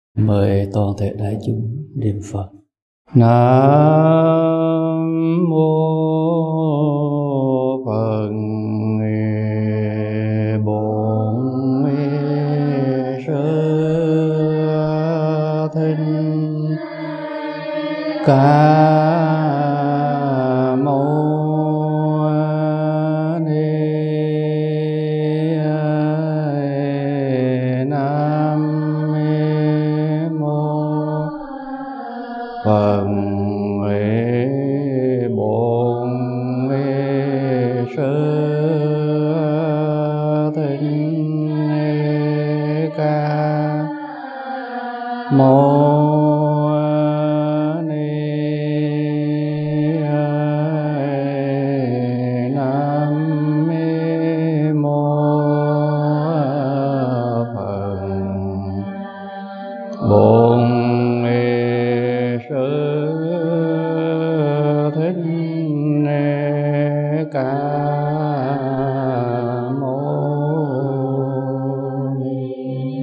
Mời toàn thể đại chúng niệm Phật. Nam mô Phật. Bổn Sư Thích Ca Phật. Bổn Sư Thích Ca Mâu Ni. Nam mô Phật. Bổn Ca Mâu Ni.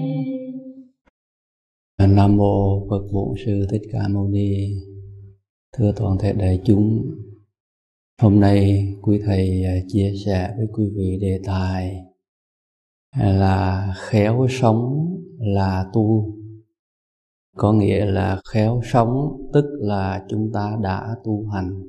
Nam mô Phật. Bổn Sư Thích Ca Mâu Ni. Thưa toàn thể đại chúng, hôm nay quý thầy chia sẻ với quý vị đề tài là khéo sống là tu. Có nghĩa là khéo sống tức là chúng ta đã tu hành,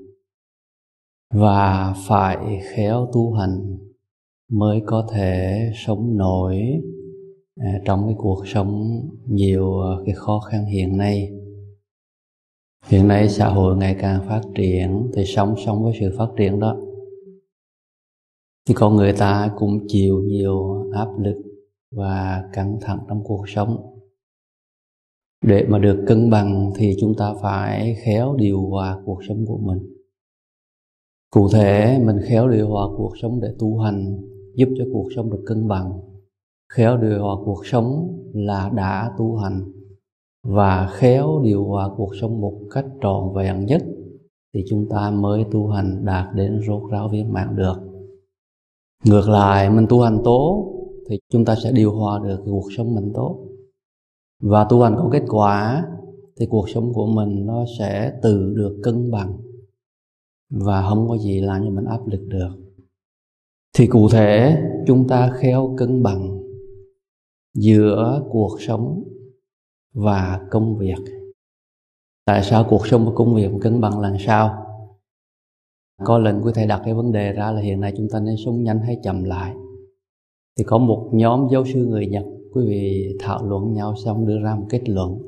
và phải khéo tu hành mới có thể sống nổi trong cái cuộc sống nhiều cái khó khăn hiện nay. Hiện nay xã hội ngày càng phát triển, thì song song với sự phát triển đó thì con người ta cũng chịu nhiều áp lực và căng thẳng trong cuộc sống. Để mà được cân bằng thì chúng ta phải khéo điều hòa cuộc sống của mình. Cụ thể, mình khéo điều hòa cuộc sống để tu hành, giúp cho cuộc sống được cân bằng. Khéo điều hòa cuộc sống là đã tu hành, và khéo điều hòa cuộc sống một cách trọn vẹn nhất thì chúng ta mới tu hành đạt đến rốt ráo viên mãn được. Ngược lại, mình tu hành tốt thì chúng ta sẽ điều hòa được cuộc sống mình tốt, và tu hành có kết quả thì cuộc sống của mình nó sẽ tự được cân bằng và không có gì làm cho mình áp lực được. Thì cụ thể, chúng ta khéo cân bằng giữa cuộc sống và công việc. Tại sao cuộc sống và công việc cân bằng làm sao? Có lần quý thầy đặt cái vấn đề ra là hiện nay chúng ta nên sống nhanh hay chậm lại. Thì có một nhóm giáo sư người Nhật, quý vị thảo luận nhau xong đưa ra một kết luận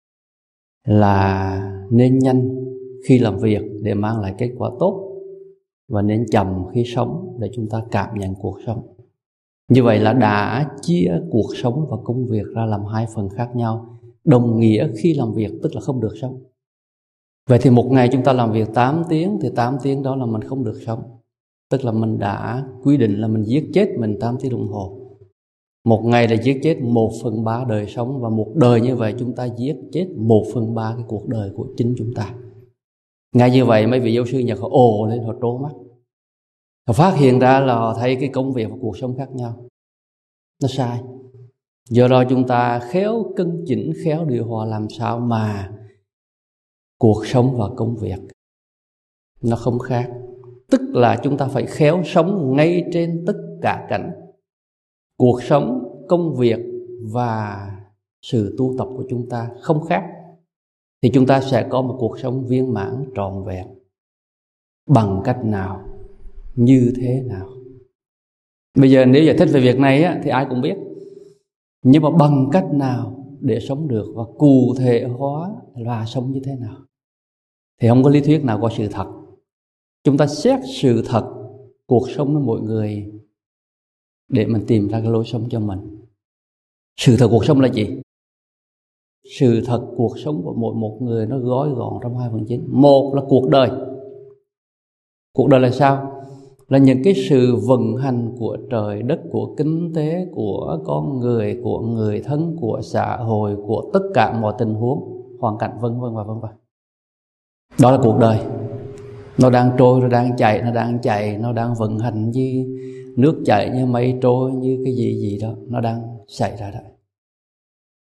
là nên nhanh khi làm việc để mang lại kết quả tốt, và nên chậm khi sống để chúng ta cảm nhận cuộc sống. Như vậy là đã chia cuộc sống và công việc ra làm hai phần khác nhau. Đồng nghĩa khi làm việc tức là không được sống. Vậy thì một ngày chúng ta làm việc 8 tiếng thì 8 tiếng đó là mình không được sống. Tức là mình đã quy định là mình giết chết mình 8 tiếng đồng hồ. Một ngày là giết chết 1/3 đời sống, và một đời như vậy chúng ta giết chết 1/3 cái cuộc đời của chính chúng ta. Ngay như vậy mấy vị giáo sư Nhật họ ồ lên, họ trố mắt. Họ phát hiện ra là họ thấy cái công việc và cuộc sống khác nhau. Nó sai. Do đó chúng ta khéo cân chỉnh, khéo điều hòa làm sao mà cuộc sống và công việc nó không khác. Tức là chúng ta phải khéo sống ngay trên tất cả cảnh. Cuộc sống, công việc và sự tu tập của chúng ta không khác, thì chúng ta sẽ có một cuộc sống viên mãn trọn vẹn. Bằng cách nào? Như thế nào? Bây giờ nếu giải thích về việc này thì ai cũng biết. Nhưng mà bằng cách nào để sống được, và cụ thể hóa là sống như thế nào? Thì không có lý thuyết nào có sự thật. Chúng ta xét sự thật cuộc sống của mỗi người để mình tìm ra cái lối sống cho mình. Sự thật cuộc sống là gì? Sự thật cuộc sống của mỗi một người nó gói gọn trong 2 phần chính. Một là cuộc đời. Cuộc đời là sao? Là những cái sự vận hành của trời đất, của kinh tế, của con người, của người thân, của xã hội, của tất cả mọi tình huống, hoàn cảnh vân vân và vân vân. Đó là cuộc đời. Nó đang trôi, nó đang chạy, nó đang vận hành như nước chảy, như mây trôi, như cái gì đó, nó đang xảy ra đó.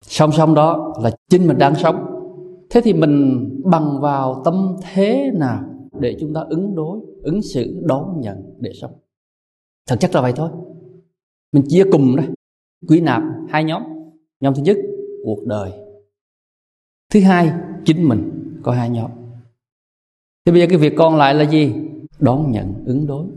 Song song đó là chính mình đang sống. Thế thì mình bằng vào tâm thế nào để chúng ta ứng đối, ứng xử, đón nhận để sống? Thật chất là vậy thôi. Mình chia cùng đấy, quy nạp hai nhóm. Nhóm thứ nhất, cuộc đời. Thứ hai, chính mình. Có hai nhóm. Thì bây giờ cái việc còn lại là gì? Đón nhận, ứng đối.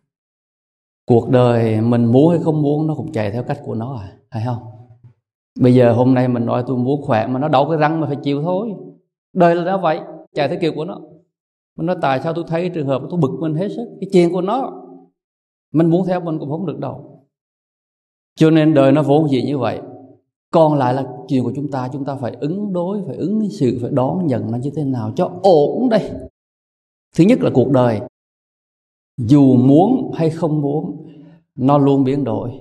Cuộc đời mình muốn hay không muốn nó cũng chạy theo cách của nó phải không? Bây giờ hôm nay mình nói tôi muốn khỏe mà nó đau cái răng mà phải chịu thôi. Đời là đã vậy, chạy theo kiểu của nó. Mình nói tại sao tôi thấy trường hợp tôi bực mình hết sức, cái chuyện của nó. Mình muốn theo mình cũng không được đâu. Cho nên đời nó vốn dĩ như vậy. Còn lại là chuyện của chúng ta phải ứng đối, phải ứng xử, phải đón nhận nó như thế nào cho ổn đây. Thứ nhất là cuộc đời, dù muốn hay không muốn, nó luôn biến đổi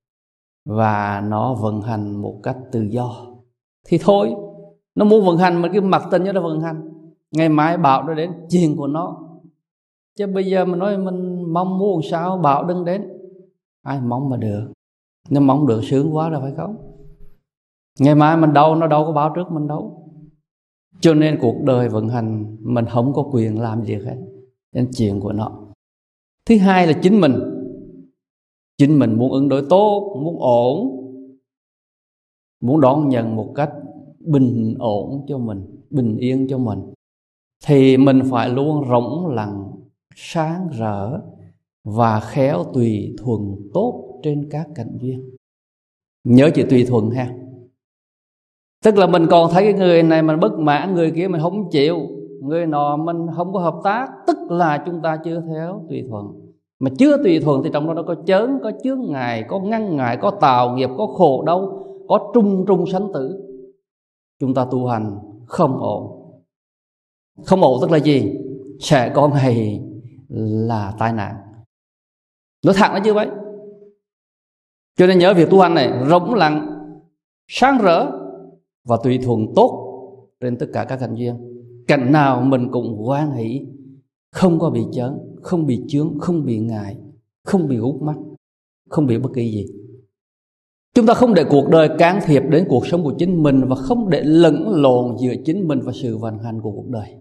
và nó vận hành một cách tự do. Thì thôi, nó muốn vận hành mà cái mặc tình cho nó vận hành. Ngày mai bão nó đến, chuyện của nó. Chứ bây giờ mình nói mình mong muốn sao bão đừng đến. Ai mong mà được. Nếu mong được sướng quá rồi phải không? Ngày mai mình đâu, nó đâu có báo trước mình đâu. Cho nên cuộc đời vận hành mình không có quyền làm gì hết. Nên chuyện của nó. Thứ hai là chính mình. Chính mình muốn ứng đối tốt, muốn ổn, muốn đón nhận một cách bình ổn cho mình, bình yên cho mình, thì mình phải luôn rộng lặng, sáng rỡ và khéo tùy thuận tốt trên các cảnh duyên. Nhớ chữ tùy thuận ha. Tức là mình còn thấy cái người này mình bất mãn, người kia mình không chịu, người nọ mình không có hợp tác, tức là chúng ta chưa theo tùy thuận. Mà chưa tùy thuận thì trong đó nó có chớn, có chướng ngại, có ngăn ngại, có tào nghiệp, có khổ đau, có trung trung sanh tử. Chúng ta tu hành không ổn. Không ổn tức là gì? Sẽ có ngày là tai nạn. Nói thẳng là như vậy. Cho nên nhớ việc tu hành này rộng lặng, sáng rỡ và tùy thuận tốt trên tất cả các cảnh duyên. Cảnh nào mình cũng hoan hỷ, không có bị chớn, không bị chướng, không bị ngại, không bị hút mắt, không bị bất kỳ gì. Chúng ta không để cuộc đời can thiệp đến cuộc sống của chính mình và không để lẫn lộn giữa chính mình và sự vận hành của cuộc đời.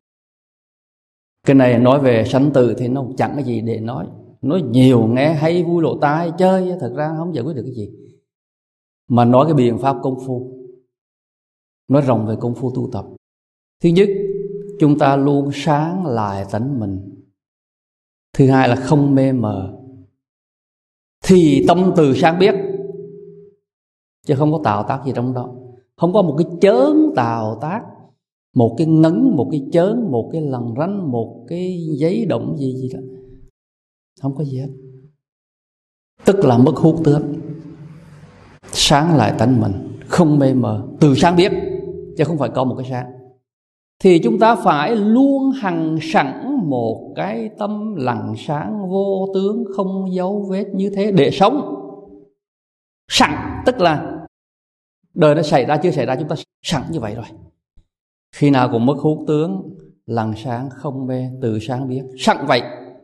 Cái này nói về sanh tử thì nó chẳng có gì để nói. Nói nhiều nghe hay vui lỗ tai chơi, thật ra không giải quyết được cái gì. Mà nói cái biện pháp công phu, nói rộng về công phu tu tập. Thứ nhất, chúng ta luôn sáng lại tánh mình. Thứ hai là không mê mờ. Thì tâm từ sáng biết, chứ không có tạo tác gì trong đó. Không có một cái chớn tạo tác, một cái ngấn, một cái chớn, một cái lần rắn, một cái giấy động gì đó. Không có gì hết. Tức là mất hút tướng. Sáng lại tánh mình, không mê mờ, từ sáng biết, chứ không phải có một cái sáng. Thì chúng ta phải luôn hằng sẵn một cái tâm lặng sáng vô tướng, không dấu vết như thế để sống. Sẵn tức là đời nó xảy ra chưa xảy ra, chúng ta sẵn như vậy rồi. Khi nào cũng mất hút tướng, lặng sáng không mê, từ sáng biết, sẵn vậy.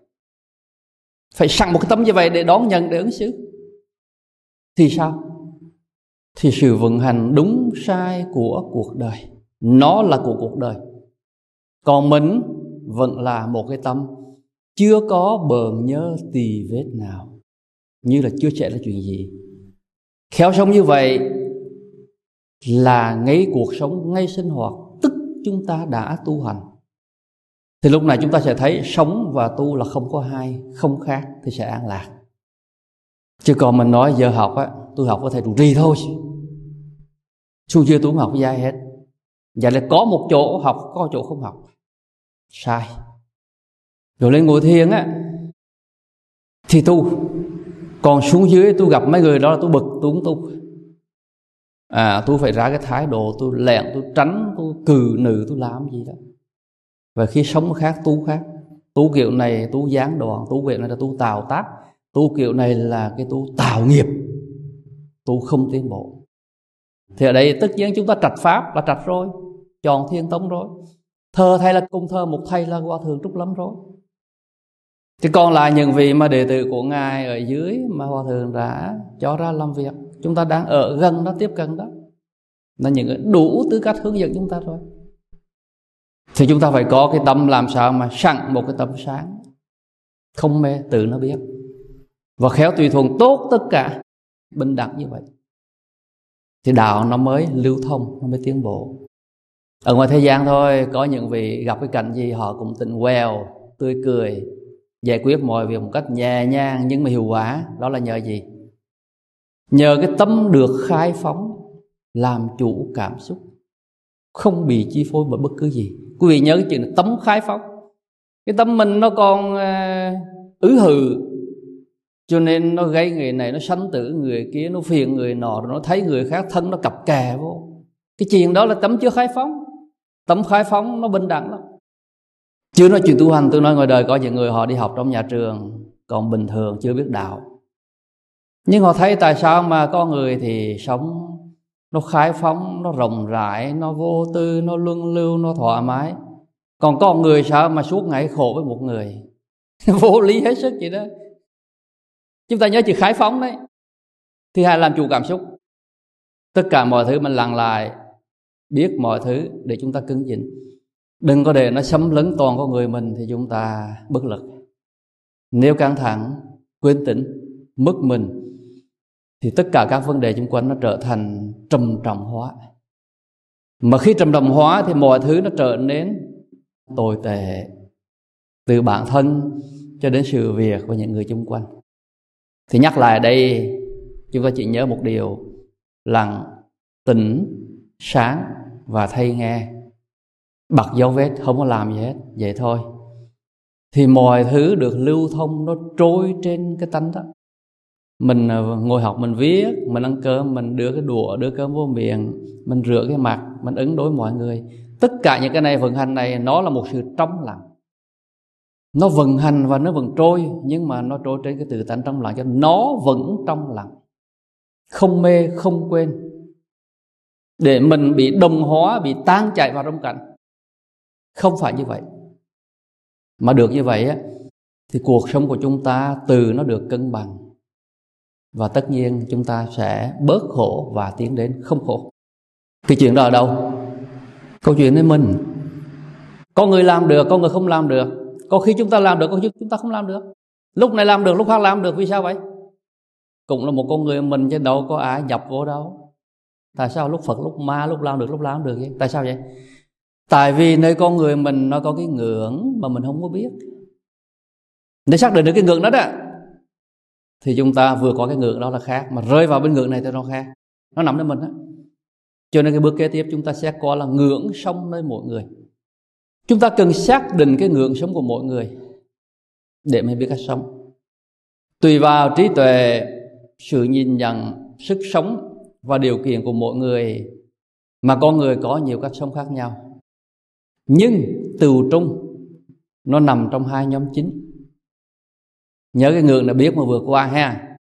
Phải sẵn một cái tâm như vậy để đón nhận, để ứng xử. Thì sao? Thì sự vận hành đúng sai của cuộc đời, nó là của cuộc đời. Còn mình vẫn là một cái tâm chưa có bờn nhớ tì vết nào, như là chưa xảy ra chuyện gì. Khéo sống như vậy là ngay cuộc sống, ngay sinh hoạt, tức chúng ta đã tu hành. Thì lúc này chúng ta sẽ thấy sống và tu là không có hai, không khác, thì sẽ an lạc. Chứ còn mình nói giờ học á, tôi học có thể trụ trì thôi, xuống chưa tôi không học với ai hết. Vậy là có một chỗ học, có chỗ không học. Sai. Rồi lên ngồi thiền á thì tu, còn xuống dưới tôi gặp mấy người đó là tôi bực, tôi không tu. Tôi phải ra cái thái độ tôi lẹn, tôi tránh, tôi cừ nừ, tôi làm gì đó. Và khi sống khác, tu khác. Tu kiểu này tu gián đoạn, tu kiểu này là tu tạo tác, tu kiểu này là cái tu tạo nghiệp, tu không tiến bộ. Thì ở đây tất nhiên chúng ta trạch pháp là trạch rồi, chọn thiên tông rồi. Thờ thầy là cùng thờ một thầy là Hòa Thượng Trúc Lâm rồi. Thì còn lại những vị mà đệ tử của Ngài ở dưới mà Hòa Thượng đã cho ra làm việc, chúng ta đang ở gần đó, tiếp cận đó. Nó những đủ tư cách hướng dẫn chúng ta rồi. Thì chúng ta phải có cái tâm làm sao mà sẵn một cái tâm sáng, không mê, tự nó biết, và khéo tùy thuận tốt tất cả, bình đẳng như vậy, thì đạo nó mới lưu thông, nó mới tiến bộ. Ở ngoài thế gian thôi, có những vị gặp cái cảnh gì họ cũng tỉnh quèo, tươi cười, giải quyết mọi việc một cách nhẹ nhàng nhưng mà hiệu quả. Đó là nhờ gì? Nhờ cái tâm được khai phóng, làm chủ cảm xúc, không bị chi phối bởi bất cứ gì. Quý vị nhớ cái chuyện là tâm khai phóng. Cái tâm mình nó còn hừ, cho nên nó gây người này, nó sanh tử người kia, nó phiền người nọ, rồi nó thấy người khác thân nó cặp kè vô. Cái chuyện đó là tâm chưa khai phóng. Tâm khai phóng nó bình đẳng lắm. Chưa nói chuyện tu hành, tôi nói ngoài đời có những người họ đi học trong nhà trường, còn bình thường chưa biết đạo. Nhưng họ thấy tại sao mà có người thì sống nó khai phóng, nó rộng rãi, nó vô tư, nó luân lưu, nó thoải mái. Còn có người sao mà suốt ngày khổ với một người vô lý hết sức vậy đó. Chúng ta nhớ chữ khai phóng đấy. Thứ hai, làm chủ cảm xúc. Tất cả mọi thứ mình lặng lại, biết mọi thứ để chúng ta cứng nhịn. Đừng có để nó xâm lấn toàn con người mình thì chúng ta bất lực. Nếu căng thẳng, quên tĩnh, mất mình thì tất cả các vấn đề xung quanh nó trở thành trầm trọng hóa. Mà khi trầm trọng hóa thì mọi thứ nó trở nên tồi tệ, từ bản thân cho đến sự việc và những người xung quanh. Thì nhắc lại đây, chúng ta chỉ nhớ một điều: lặng, tĩnh, sáng và thay nghe. Bật dấu vết, không có làm gì hết, vậy thôi. Thì mọi thứ được lưu thông, nó trôi trên cái tánh đó. Mình ngồi học, mình viết, mình ăn cơm, mình đưa cái đũa, đưa cơm vô miệng, mình rửa cái mặt, mình ứng đối mọi người. Tất cả những cái này, vận hành này, nó là một sự trong lặng. Nó vận hành và nó vẫn trôi, nhưng mà nó trôi trên cái tự tánh trong lặng, cho nó vẫn trong lặng, không mê, không quên, để mình bị đồng hóa, bị tan chảy vào trong cảnh. Không phải như vậy. Mà được như vậy á, thì cuộc sống của chúng ta từ nó được cân bằng, và tất nhiên chúng ta sẽ bớt khổ và tiến đến không khổ. Cái chuyện đó ở đâu? Câu chuyện với mình. Có người làm được, có người không làm được. Có khi chúng ta làm được, có khi chúng ta không làm được. Lúc này làm được, lúc khác làm được. Vì sao vậy? Cũng là một con người mình chứ đâu có ai nhập vô đâu. Tại sao lúc Phật, lúc Ma, lúc làm được, lúc làm được vậy? Tại sao vậy? Tại vì nơi con người mình nó có cái ngưỡng mà mình không có biết. Để xác định được cái ngưỡng đó đó, thì chúng ta vừa có cái ngưỡng đó là khác, mà rơi vào bên ngưỡng này thì nó khác. Nó nằm nơi mình đó. Cho nên cái bước kế tiếp chúng ta sẽ coi là ngưỡng sống nơi mỗi người. Chúng ta cần xác định cái ngưỡng sống của mỗi người để mới biết cách sống. Tùy vào trí tuệ, sự nhìn nhận, sức sống và điều kiện của mỗi người mà con người có nhiều cách sống khác nhau. Nhưng tựu trung nó nằm trong hai nhóm chính. Nhớ cái ngưỡng đã biết mà vừa qua ha.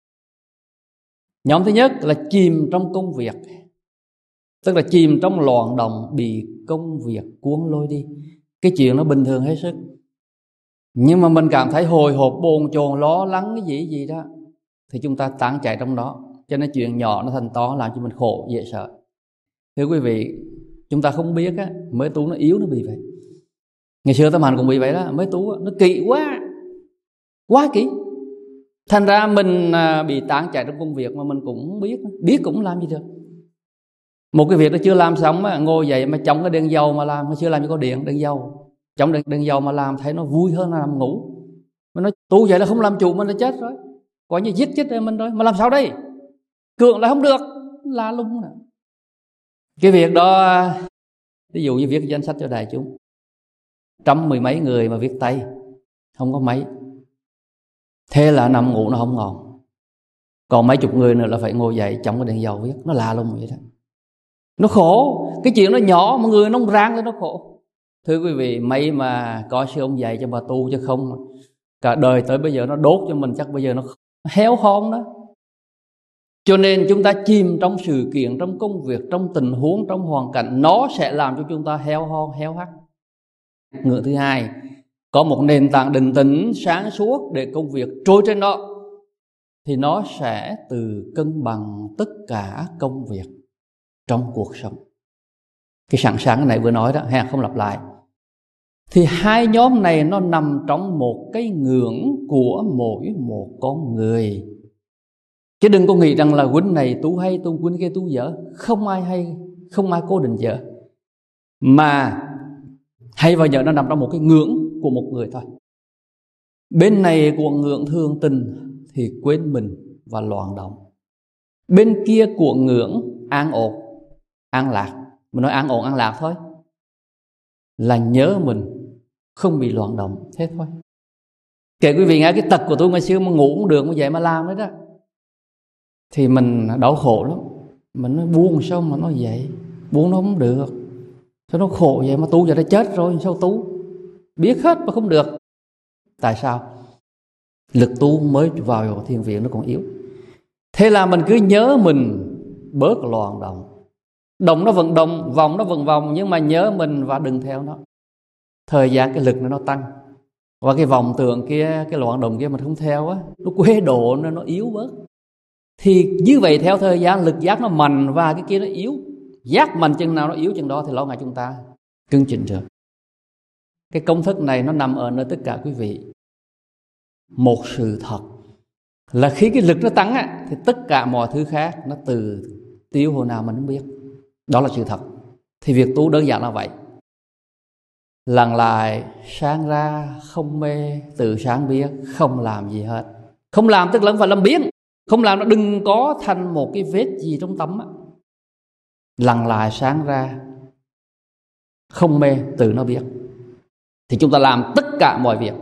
Nhóm thứ nhất là chìm trong công việc, tức là chìm trong loạn động, bị công việc cuốn lôi đi. Cái chuyện nó bình thường hết sức, nhưng mà mình cảm thấy hồi hộp, bồn chồn, lo lắng cái gì đó, thì chúng ta tán chạy trong đó. Cho nên chuyện nhỏ nó thành to, làm cho mình khổ, dễ sợ. Thưa quý vị, chúng ta không biết á, mới tu nó yếu nó bị vậy. Ngày xưa Tâm Hạnh cũng bị vậy đó. Mới tu nó kỵ quá, quá kỹ. Thành ra mình bị tán chạy trong công việc mà mình cũng biết cũng làm gì được. Một cái việc nó chưa làm xong á, ngồi dậy mà chống cái đèn dầu mà làm. Nó chưa làm gì có đèn dầu, chống đèn dầu mà làm thấy nó vui hơn là nằm ngủ. Mà nó tu vậy là không làm chủ mình là chết rồi, coi như giết chết mình rồi. Mà làm sao đây? Cường lại không được, la lung nè. Cái việc đó, ví dụ như viết danh sách cho đại chúng, 110 mấy người mà viết tay, không có mấy. Thế là nằm ngủ nó không ngon. Còn mấy chục người nữa là phải ngồi dậy chống cái đèn dầu viết. Nó la lung vậy đó. Nó khổ. Cái chuyện nó nhỏ mà người nó rang cho nó khổ. Thưa quý vị, may mà có sư ông dạy cho bà tu, chứ không cả đời tới bây giờ nó đốt cho mình, chắc bây giờ nó héo hon đó. Cho nên chúng ta chìm trong sự kiện, trong công việc, trong tình huống, trong hoàn cảnh, nó sẽ làm cho chúng ta héo hon, héo hắt. Ngưỡng thứ hai, có một nền tảng định tĩnh, sáng suốt để công việc trôi trên đó, thì nó sẽ từ cân bằng tất cả công việc trong cuộc sống. cái sẵn sàng cái này vừa nói đó ha, không lặp lại. Thì hai nhóm này nó nằm trong một cái ngưỡng của mỗi một con người. Chứ đừng có nghĩ rằng là huynh này tu hay, huynh kia tu dở. Không ai hay, không ai cố định dở. Mà hay và dở nó nằm trong một cái ngưỡng của một người thôi. Bên này của ngưỡng thường tình thì quên mình và loạn động. Bên kia của ngưỡng an ổn, an lạc. Mình nói an ổn, an lạc thôi, là nhớ mình, không bị loạn động, thế thôi. Kể quý vị nghe cái tật của tôi ngày xưa mà ngủ cũng được, mà vậy mà làm đấy đó, thì mình đau khổ lắm. Mình nói buông sao mà nó vậy, buông nó không được, sao nó khổ vậy, mà tu giờ đã chết rồi sao tu, biết hết mà không được. Tại sao? Lực tu mới vào thiền viện nó còn yếu. Thế là mình cứ nhớ mình bớt loạn động. Động nó vẫn động, vòng nó vẫn vòng, nhưng mà nhớ mình và đừng theo nó. Thời gian cái lực nó tăng. Và cái vòng tượng kia, cái loạn động kia mình không theo á, nó quê độ nó yếu bớt. Thì như vậy theo thời gian lực giác nó mạnh và cái kia nó yếu. Giác mạnh chừng nào nó yếu chừng đó thì lâu ngày chúng ta cưng chỉnh được. Cái công thức này nó nằm ở nơi tất cả quý vị. Một sự thật là khi cái lực nó tăng á, thì tất cả mọi thứ khác nó từ tiêu hồi nào mình không biết. Đó là sự thật. Thì việc tu đơn giản là vậy. Lặng lại, sáng ra, không mê, tự sáng biết, không làm gì hết. Không làm tức là không phải làm biến. Không làm nó đừng có thành một cái vết gì trong tâm á. Lặng lại, sáng ra, không mê, tự nó biết. Thì chúng ta làm tất cả mọi việc.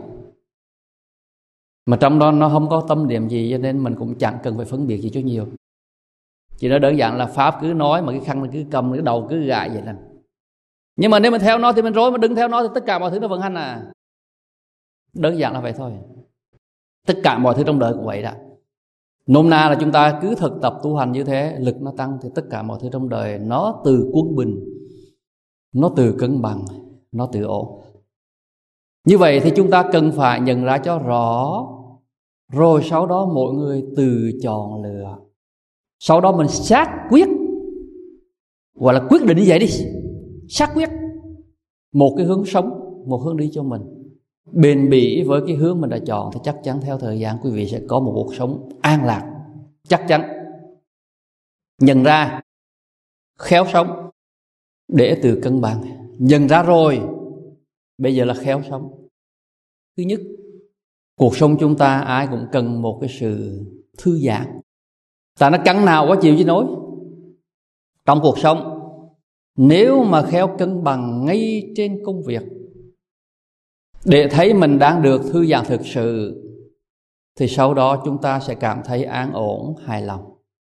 Mà trong đó nó không có tâm điểm gì, cho nên mình cũng chẳng cần phải phân biệt gì cho nhiều. Chỉ nó đơn giản là Pháp cứ nói mà cái khăn nó cứ cầm, cái đầu cứ gãi vậy nè. Nhưng mà nếu mình theo nó thì mình rối, mà đừng theo nó thì tất cả mọi thứ nó vận hành à. Đơn giản là vậy thôi. Tất cả mọi thứ trong đời cũng vậy đó. Nôm na là chúng ta cứ thực tập tu hành như thế, lực nó tăng thì tất cả mọi thứ trong đời nó từ quân bình, nó từ cân bằng, nó từ ổn. Như vậy thì chúng ta cần phải nhận ra cho rõ. Rồi sau đó mỗi người tự chọn lựa. Sau đó mình xác quyết, gọi là quyết định như vậy đi, xác quyết một cái hướng sống, một hướng đi cho mình, bền bỉ với cái hướng mình đã chọn, thì chắc chắn theo thời gian quý vị sẽ có một cuộc sống an lạc. Chắc chắn. Nhận ra, khéo sống để từ cân bằng. Nhận ra rồi, bây giờ là khéo sống. Thứ nhất, cuộc sống chúng ta ai cũng cần một cái sự thư giãn. Ta nó căng nào quá chịu chứ nói. Trong cuộc sống, nếu mà khéo cân bằng ngay trên công việc, để thấy mình đang được thư giãn thực sự, thì sau đó chúng ta sẽ cảm thấy an ổn, hài lòng.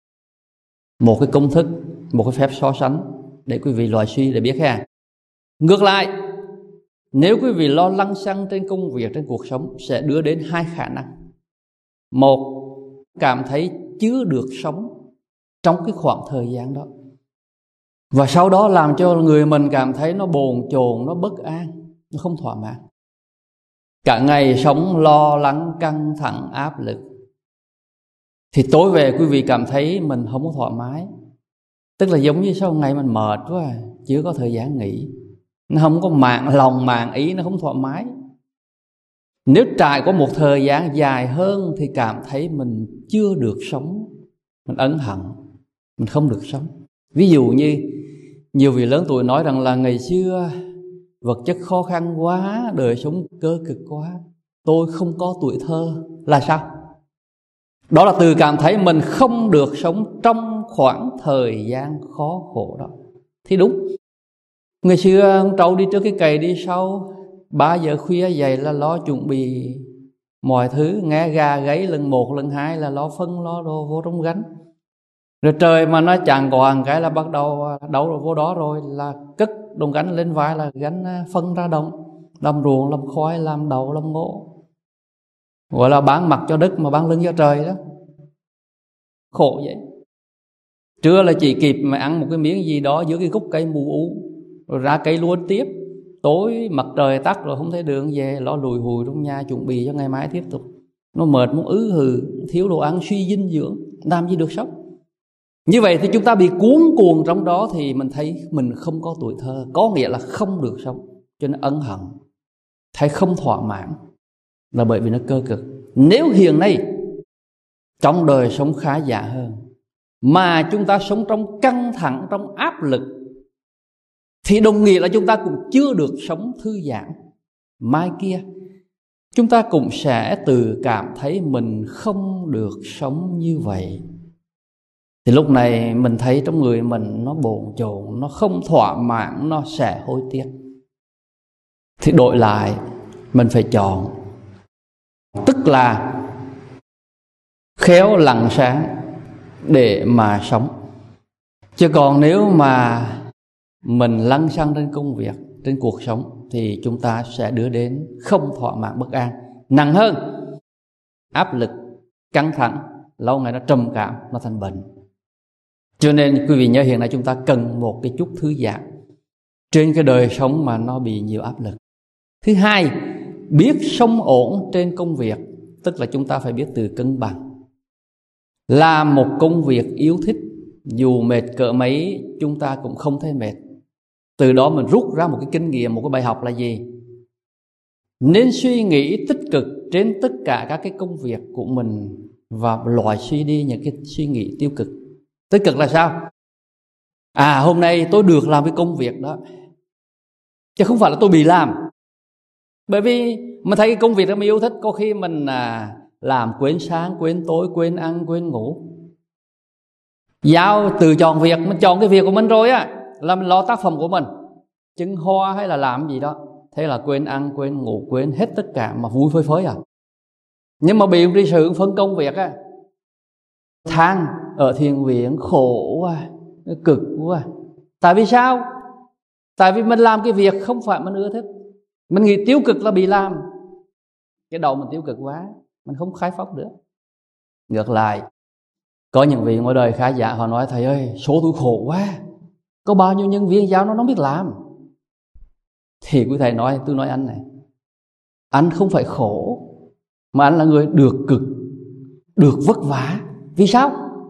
Một cái công thức, một cái phép so sánh để quý vị loại suy để biết ha. Ngược lại, nếu quý vị lo lăng xăng trên công việc, trên cuộc sống, sẽ đưa đến hai khả năng. Một, cảm thấy chưa được sống trong cái khoảng thời gian đó, và sau đó làm cho người mình cảm thấy nó bồn chồn, nó bất an, nó không thỏa mãn. Cả ngày sống lo lắng, căng thẳng, áp lực, thì tối về quý vị cảm thấy mình không có thoải mái. Tức là giống như sau ngày mình mệt quá, chưa có thời gian nghỉ, nó không có lòng màng ý, nó không thoải mái. Nếu trải qua một thời gian dài hơn thì cảm thấy mình chưa được sống, mình ân hận, mình không được sống. Ví dụ như nhiều vị lớn tuổi nói rằng là ngày xưa vật chất khó khăn quá, đời sống cơ cực quá, tôi không có tuổi thơ. Là sao? Đó là từ cảm thấy mình không được sống trong khoảng thời gian khó khổ đó. Thì đúng, ngày xưa ông Trâu đi trước cái cày đi sau, 3 giờ khuya dậy là lo chuẩn bị mọi thứ, nghe gà gáy lần 1 lần 2 là lo phân lo đồ vô trong gánh. Rồi trời mà nó chàng quàng cái là bắt đầu đấu rồi vô đó, rồi là cất đồng gánh lên vai là gánh phân ra đồng, làm ruộng, làm khoai, làm đậu, làm ngô, gọi là bán mặt cho đất mà bán lưng cho trời đó. Khổ vậy. Trưa là chỉ kịp mà ăn một cái miếng gì đó dưới cái gốc cây mù u, rồi ra cây luôn tiếp. Tối mặt trời tắt rồi không thấy đường về, lo lùi hùi trong nhà chuẩn bị cho ngày mai tiếp tục. Nó mệt, muốn ứ hừ, thiếu đồ ăn, suy dinh dưỡng, làm gì được sống. Như vậy thì chúng ta bị cuốn cuồng trong đó, thì mình thấy mình không có tuổi thơ, có nghĩa là không được sống, cho nên ân hận, thấy không thỏa mãn, là bởi vì nó cơ cực. Nếu hiện nay trong đời sống khá giả hơn, mà chúng ta sống trong căng thẳng, trong áp lực, thì đồng nghĩa là chúng ta cũng chưa được sống thư giãn. Mai kia chúng ta cũng sẽ tự cảm thấy mình không được sống như vậy. Thì lúc này mình thấy trong người mình nó bồn chồn, nó không thỏa mãn, nó sẽ hối tiếc. Thì đổi lại mình phải chọn, tức là khéo lặng sáng để mà sống. Chứ còn nếu mà mình lăng xăng trên công việc, trên cuộc sống, thì chúng ta sẽ đưa đến không thỏa mãn, bất an. Nặng hơn, áp lực, căng thẳng, lâu ngày nó trầm cảm, nó thành bệnh. Cho nên quý vị nhớ, hiện nay chúng ta cần một cái chút thư giãn trên cái đời sống mà nó bị nhiều áp lực. Thứ hai, biết sống ổn trên công việc, tức là chúng ta phải biết tự cân bằng. Làm một công việc yêu thích, dù mệt cỡ mấy chúng ta cũng không thấy mệt. Từ đó mình rút ra một cái kinh nghiệm, một cái bài học là gì? Nên suy nghĩ tích cực trên tất cả các cái công việc của mình, và loại suy đi những cái suy nghĩ tiêu cực. Tích cực là sao? Hôm nay tôi được làm cái công việc đó, chứ không phải là tôi bị làm. Bởi vì mình thấy cái công việc đó mình yêu thích, có khi mình làm quên sáng, quên tối, quên ăn, quên ngủ. Giao từ chọn việc, mình chọn cái việc của mình rồi á, là mình lo tác phẩm của mình, trưng hoa hay là làm gì đó, thế là quên ăn, quên ngủ, quên hết tất cả, mà vui phơi phới à. Nhưng mà bị đi sự phân công việc á, than ở thiền viện khổ quá, cực quá. Tại vì sao? Tại vì mình làm cái việc không phải mình ưa thích. Mình nghĩ tiêu cực là bị làm, cái đầu mình tiêu cực quá, mình không khai phóng được. Ngược lại, có những vị ngoài đời khá giả, họ nói: thầy ơi, số tôi khổ quá, có bao nhiêu nhân viên giao nó biết làm. Thì quý thầy nói: tôi nói anh này, anh không phải khổ, mà anh là người được cực, được vất vả. Vì sao?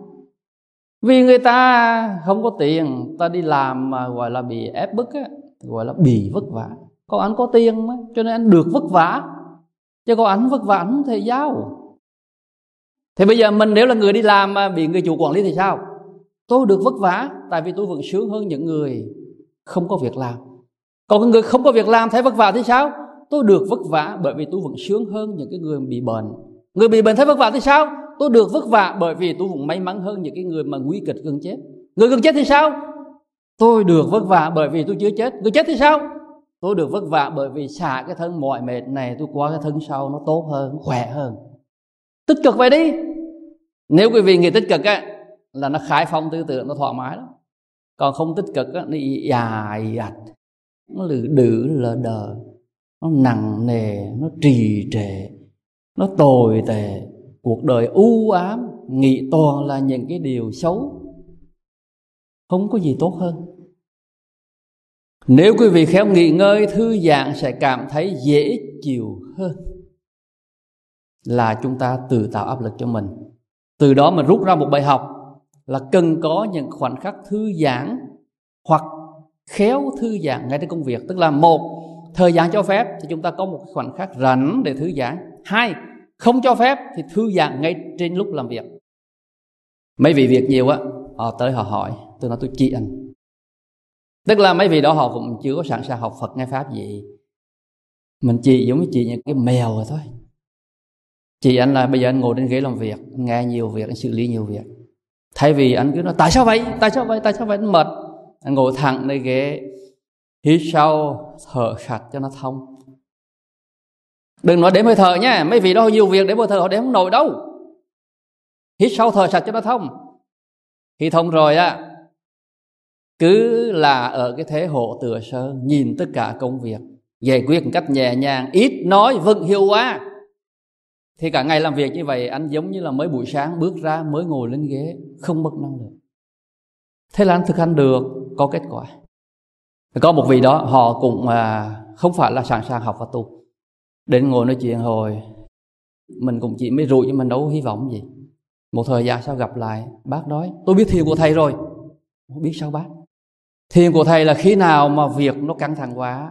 Vì người ta không có tiền, ta đi làm mà gọi là bị ép bức á, gọi là bị vất vả. Còn anh có tiền mà, cho nên anh được vất vả. Chứ còn anh vất vả anh không thể giao. Thì bây giờ mình nếu là người đi làm mà bị người chủ quản lý thì sao? Tôi được vất vả, tại vì tôi vẫn sướng hơn những người không có việc làm. Còn người không có việc làm thấy vất vả thì sao? Tôi được vất vả bởi vì tôi vẫn sướng hơn những cái người bị bệnh. Người bị bệnh thấy vất vả thì sao? Tôi được vất vả bởi vì tôi vẫn may mắn hơn những cái người mà nguy kịch gần chết. Người gần chết thì sao? Tôi được vất vả bởi vì tôi chưa chết. Người chết thì sao? Tôi được vất vả bởi vì xả cái thân mỏi mệt này, tôi qua cái thân sau nó tốt hơn, khỏe hơn. Tích cực vậy đi. Nếu quý vị nghĩ tích cực á, là nó khai phóng tư tưởng, nó thoải mái lắm. Còn không tích cực á, nó dài ạch, nó lử đử lờ đờ, nó nặng nề, nó trì trệ, nó tồi tệ. Cuộc đời u ám, nghĩ toàn là những cái điều xấu, không có gì tốt hơn. Nếu quý vị khéo nghỉ ngơi, thư giãn, sẽ cảm thấy dễ chịu hơn là chúng ta tự tạo áp lực cho mình. Từ đó mình rút ra một bài học là cần có những khoảnh khắc thư giãn, hoặc khéo thư giãn ngay trên công việc. Tức là một, thời gian cho phép thì chúng ta có một khoảnh khắc rảnh để thư giãn. Hai, không cho phép thì thư giãn ngay trên lúc làm việc. Mấy vị việc nhiều á, họ tới họ hỏi, tôi nói tôi chỉ anh. Tức là mấy vị đó họ cũng chưa có sẵn sàng học Phật nghe Pháp gì. Mình chỉ giống như chỉ những cái mèo rồi thôi. Chỉ anh là bây giờ anh ngồi trên ghế làm việc, anh nghe nhiều việc, anh xử lý nhiều việc. Thay vì anh cứ nói tại sao vậy, tại sao vậy, tại sao vậy, anh mệt. Anh ngồi thẳng lên ghế, hít sâu, thở sạch cho nó thông. Đừng nói đếm hơi thở nhé, mấy vị đó nhiều việc đếm hơi thở họ đếm không nổi đâu. Hít sâu thở sạch cho nó thông. Khi thông rồi á, cứ là ở cái thế hộ tựa sơ, nhìn tất cả công việc, giải quyết một cách nhẹ nhàng, ít nói vẫn hiệu quả. Thì cả ngày làm việc như vậy, anh giống như là mới buổi sáng bước ra, mới ngồi lên ghế, không mất năng lượng. Thế là anh thực hành được, có kết quả. Có một vị đó, họ cũng không phải là sẵn sàng học và tu. Đến ngồi nói chuyện hồi, mình cũng chỉ mới rủi, nhưng mình đâu có hy vọng gì. Một thời gian sau gặp lại, bác nói tôi biết thiền của thầy rồi. Không biết sao bác? Thiền của thầy là khi nào mà việc nó căng thẳng quá,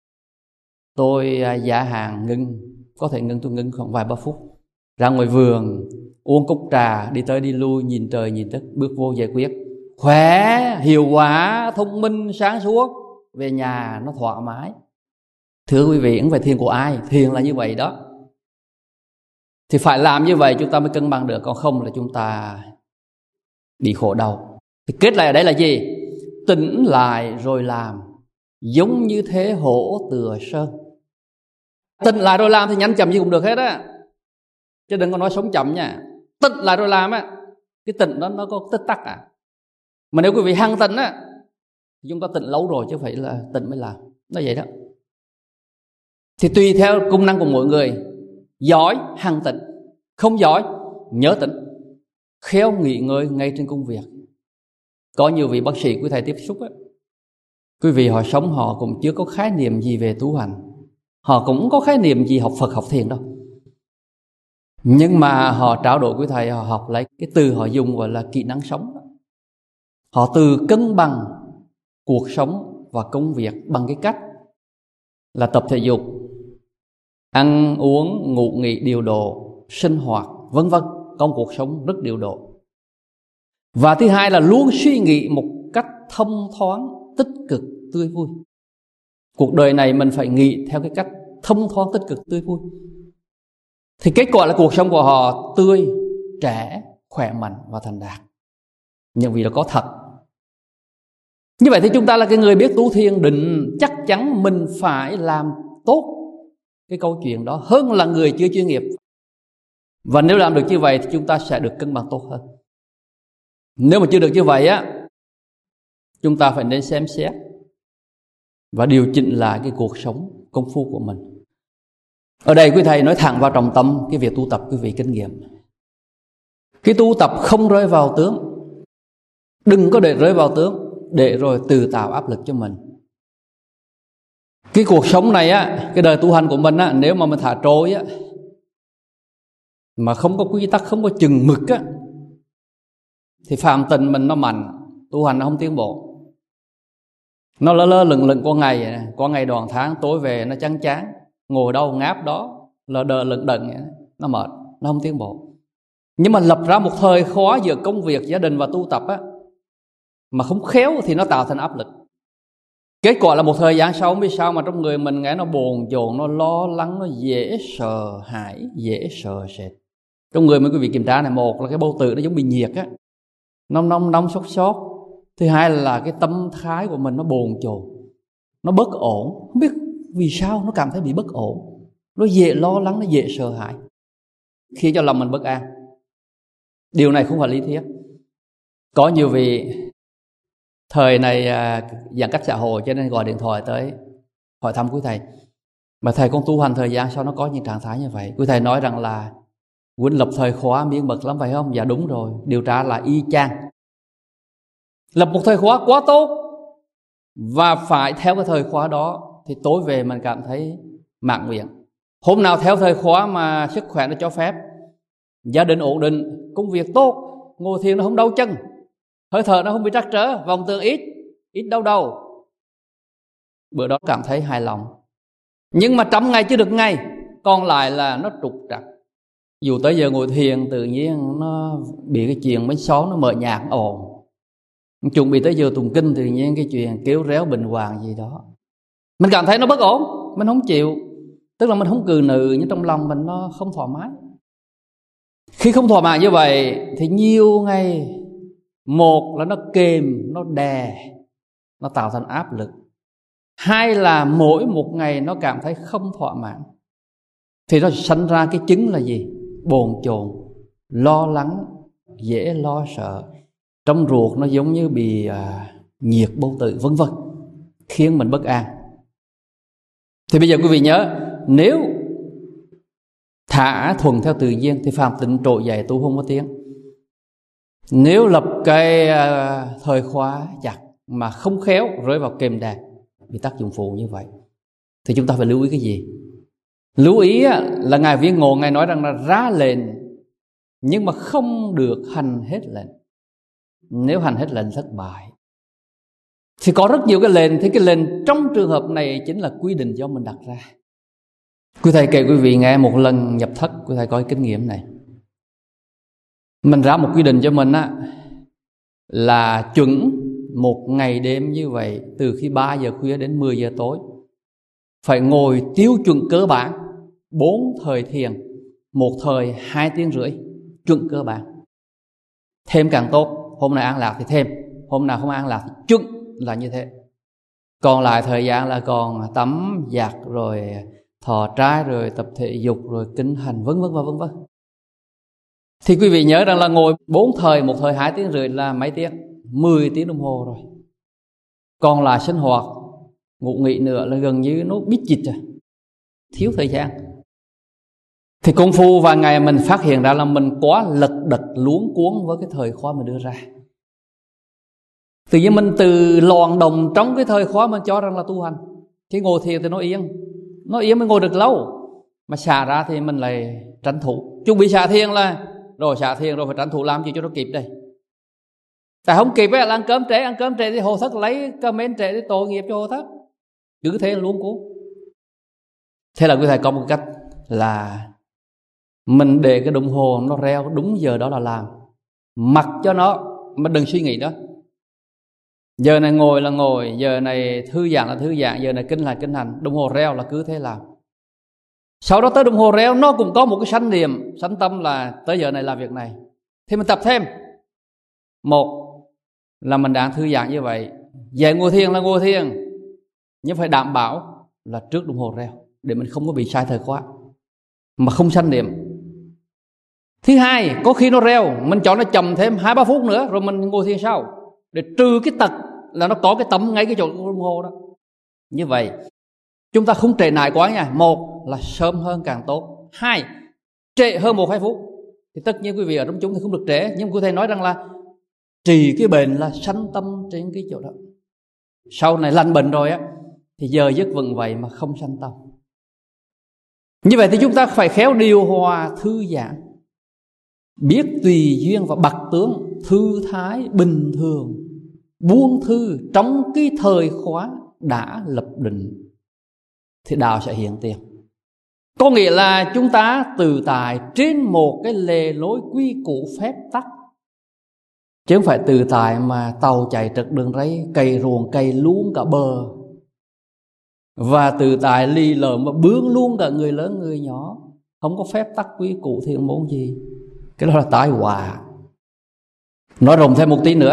tôi giả hàng ngưng, có thể ngưng, tôi ngưng khoảng vài ba phút, ra ngoài vườn uống cốc trà, đi tới đi lui, nhìn trời nhìn đất, bước vô giải quyết, khỏe, hiệu quả, thông minh, sáng suốt, về nhà nó thoải mái. Thưa quý vị, không phải thiền của ai, thiền là như vậy đó. Thì phải làm như vậy chúng ta mới cân bằng được, còn không là chúng ta bị khổ đau. Thì kết lại ở đây là gì? Tỉnh lại rồi làm, giống như thế hổ tựa sơn. Tỉnh lại rồi làm thì nhanh chậm gì cũng được hết á, chứ đừng có nói sống chậm nha. Tỉnh lại rồi làm á, cái tỉnh đó nó có tích tắc à. Mà nếu quý vị hăng tỉnh á, chúng ta tỉnh lâu rồi chứ phải là tỉnh mới làm. Nó vậy đó. Thì tùy theo công năng của mỗi người, giỏi hăng tỉnh, không giỏi nhớ tỉnh, khéo nghỉ ngơi ngay trên công việc. Có nhiều vị bác sĩ quý thầy tiếp xúc á, quý vị họ sống họ cũng chưa có khái niệm gì về tu hành, họ cũng có khái niệm gì học Phật học thiền đâu, nhưng mà họ trao đổi quý thầy, họ học lấy cái từ họ dùng gọi là kỹ năng sống. Họ từ cân bằng cuộc sống và công việc bằng cái cách là tập thể dục, ăn uống, ngủ nghỉ điều độ, sinh hoạt vân vân, trong cuộc sống rất điều độ. Và thứ hai là luôn suy nghĩ một cách thông thoáng, tích cực, tươi vui. Cuộc đời này mình phải nghĩ theo cái cách thông thoáng, tích cực, tươi vui. Thì kết quả là cuộc sống của họ tươi, trẻ, khỏe mạnh và thành đạt. Nhưng vì nó có thật. Như vậy thì chúng ta là cái người biết tu thiền định, chắc chắn mình phải làm tốt cái câu chuyện đó hơn là người chưa chuyên nghiệp. Và nếu làm được như vậy thì chúng ta sẽ được cân bằng tốt hơn. Nếu mà chưa được như vậy á, chúng ta phải nên xem xét và điều chỉnh lại cái cuộc sống công phu của mình. Ở đây quý thầy nói thẳng vào trọng tâm cái việc tu tập, quý vị kinh nghiệm. Cái tu tập không rơi vào tướng, đừng có để rơi vào tướng, để rồi tự tạo áp lực cho mình. Cái cuộc sống này á, cái đời tu hành của mình á, nếu mà mình thả trôi á, mà không có quy tắc, không có chừng mực á, thì phàm tình mình nó mạnh, tu hành nó không tiến bộ. Nó lơ lơ lửng lửng qua ngày đoạn tháng, tối về nó chán chán, ngồi đâu ngáp đó, lờ đờ lửng đận, nó mệt, nó không tiến bộ. Nhưng mà lập ra một thời khóa giữa công việc, gia đình và tu tập á, mà không khéo thì nó tạo thành áp lực. Kết quả là một thời gian sau không biết sao mà trong người mình nghe nó bồn chồn, nó lo lắng, nó dễ sợ hãi, dễ sợ sệt. Trong người mình quý vị kiểm tra này, một là cái bầu tử nó giống bị nhiệt á, nóng sốt. Thứ hai là cái tâm thái của mình nó bồn chồn, nó bất ổn, không biết vì sao nó cảm thấy bị bất ổn, nó dễ lo lắng, nó dễ sợ hãi, khiến cho lòng mình bất an. Điều này không phải lý thuyết. Có nhiều vị thời này giãn cách xã hội cho nên gọi điện thoại tới hỏi thăm quý thầy, mà thầy con tu hành thời gian sau nó có những trạng thái như vậy. Quý thầy nói rằng là Huynh lập thời khóa miếng mực lắm phải không? Dạ đúng rồi. Điều tra là y chang. Lập một thời khóa quá tốt, và phải theo cái thời khóa đó thì tối về mình cảm thấy mãn nguyện. Hôm nào theo thời khóa mà sức khỏe nó cho phép, gia đình ổn định, công việc tốt, ngồi thiền nó không đau chân, hơi thở nó không bị trắc trở, vòng tưởng ít đau đầu, bữa đó cảm thấy hài lòng. Nhưng mà trăm ngày chưa được ngày, còn lại là nó trục trặc. Dù tới giờ ngồi thiền tự nhiên nó bị cái chuyện bánh xó nó mở nhạc ồn, chuẩn bị tới giờ tụng kinh tự nhiên cái chuyện kéo réo bình hoàng gì đó, mình cảm thấy nó bất ổn, mình không chịu. Tức là mình không cừ nừ, nhưng trong lòng mình nó không thoải mái. Khi không thỏa mãn như vậy thì nhiều ngày, một là nó kềm, nó đè, nó tạo thành áp lực. Hai là mỗi một ngày nó cảm thấy không thỏa mãn, thì nó sanh ra cái chứng là gì? Bồn chồn, lo lắng, dễ lo sợ, trong ruột nó giống như bị nhiệt bầu tử vân vân, khiến mình bất an. Thì bây giờ quý vị nhớ, nếu thả thuần theo tự nhiên thì phàm tịnh trội dậy tu không có tiếng. Nếu lập cái thời khóa chặt mà không khéo rơi vào kềm đè, bị tác dụng phụ như vậy, thì chúng ta phải lưu ý cái gì? Lưu ý là Ngài Viên Ngộ Ngài nói rằng là ra lệnh nhưng mà không được hành hết lệnh. Nếu hành hết lệnh thất bại. Thì có rất nhiều cái lệnh, thì cái lệnh trong trường hợp này chính là quy định do mình đặt ra. Quý thầy kể quý vị nghe một lần nhập thất, quý thầy có cái kinh nghiệm này. Mình ra một quy định cho mình á, là chuẩn một ngày đêm như vậy, từ khi 3 giờ khuya đến 10 giờ tối, phải ngồi tiêu chuẩn cơ bản 4 thời thiền, một thời 2 tiếng rưỡi, chuẩn cơ bản. Thêm càng tốt, hôm nay an lạc thì thêm, hôm nào không an lạc thì chuẩn là như thế. Còn lại thời gian là còn tắm giặt, rồi thọ trai, rồi tập thể dục, rồi kinh hành, vân vân và vân vân. Thì quý vị nhớ rằng là ngồi 4 thời, một thời 2 tiếng rưỡi là mấy tiếng? 10 tiếng đồng hồ rồi. Còn lại sinh hoạt, ngủ nghỉ nữa là gần như nó bít chịch rồi, thiếu thời gian. Thì công phu vài ngày mình phát hiện ra là mình quá lật đật luống cuống với cái thời khóa mình đưa ra. Tự nhiên mình từ loạn đồng trong cái thời khóa mình cho rằng là tu hành. Cái ngồi thiền thì nó yên mới ngồi được lâu. Mà xả ra thì mình lại tranh thủ. Chuẩn bị xả thiền là rồi xả thiền rồi phải tranh thủ làm gì cho nó kịp đây. Tại không kịp là ăn cơm trễ thì hồ thất lấy comment trễ để tội nghiệp cho hồ thất. Cứ thế luống cuống. Thế là quý thầy có một cách là mình để cái đồng hồ nó reo đúng giờ đó là làm, mặc cho nó, mà đừng suy nghĩ đó. Giờ này ngồi là ngồi, giờ này thư giãn là thư giãn, giờ này kinh là kinh hành. Đồng hồ reo là cứ thế làm. Sau đó tới đồng hồ reo nó cũng có một cái sanh niệm, sanh tâm là tới giờ này làm việc này. Thì mình tập thêm. Một là mình đang thư giãn như vậy, về ngồi thiền là ngồi thiền, nhưng phải đảm bảo là trước đồng hồ reo, để mình không có bị sai thời khóa, mà không sanh niệm. Thứ hai, có khi nó reo, mình chọn nó chậm thêm 2-3 phút nữa, rồi mình ngồi thiền sau, để trừ cái tật là nó có cái tấm ngay cái chỗ đồng hồ đó. Như vậy chúng ta không trễ nải quá nha. Một là sớm hơn càng tốt. Hai, trễ hơn 1-2 phút. Thì tất nhiên quý vị ở trong chúng thì không được trễ, nhưng cô thầy nói rằng là trì cái bệnh là sanh tâm trên cái chỗ đó. Sau này lành bệnh rồi á, thì giờ giấc vẫn vậy mà không sanh tâm. Như vậy thì chúng ta phải khéo điều hòa thư giãn, biết tùy duyên và bặt tướng, thư thái bình thường, buông thư trong cái thời khóa đã lập định, thì đạo sẽ hiện tiền. Có nghĩa là chúng ta tự tại trên một cái lề lối quy củ phép tắc, chứ không phải tự tại mà tàu chạy trật đường ray, cày ruộng cày luôn cả bờ, và tự tại lì lợm mà bướng luôn cả người lớn người nhỏ, không có phép tắc quy củ thiền môn gì. Cái đó là tai họa. Nói rộng thêm một tí nữa,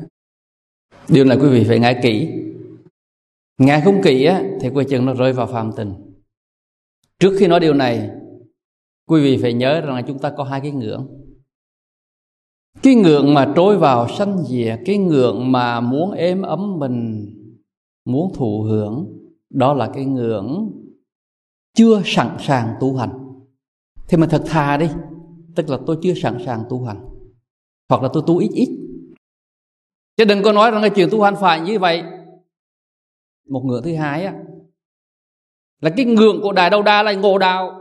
điều này quý vị phải nghe kỹ. Nghe không kỹ á, thì coi chừng nó rơi vào phàm tình. Trước khi nói điều này, quý vị phải nhớ rằng là chúng ta có 2 cái ngưỡng. Cái ngưỡng mà trôi vào sanh diệt, cái ngưỡng mà muốn êm ấm mình, muốn thụ hưởng, đó là cái ngưỡng chưa sẵn sàng tu hành. Thì mình thật thà đi, tức là tôi chưa sẵn sàng tu hành, hoặc là tôi tu ít. Chứ đừng có nói rằng cái chuyện tu hành phải như vậy. Một ngưỡng thứ hai á, là cái ngưỡng của Đại Đầu Đà là ngộ đạo.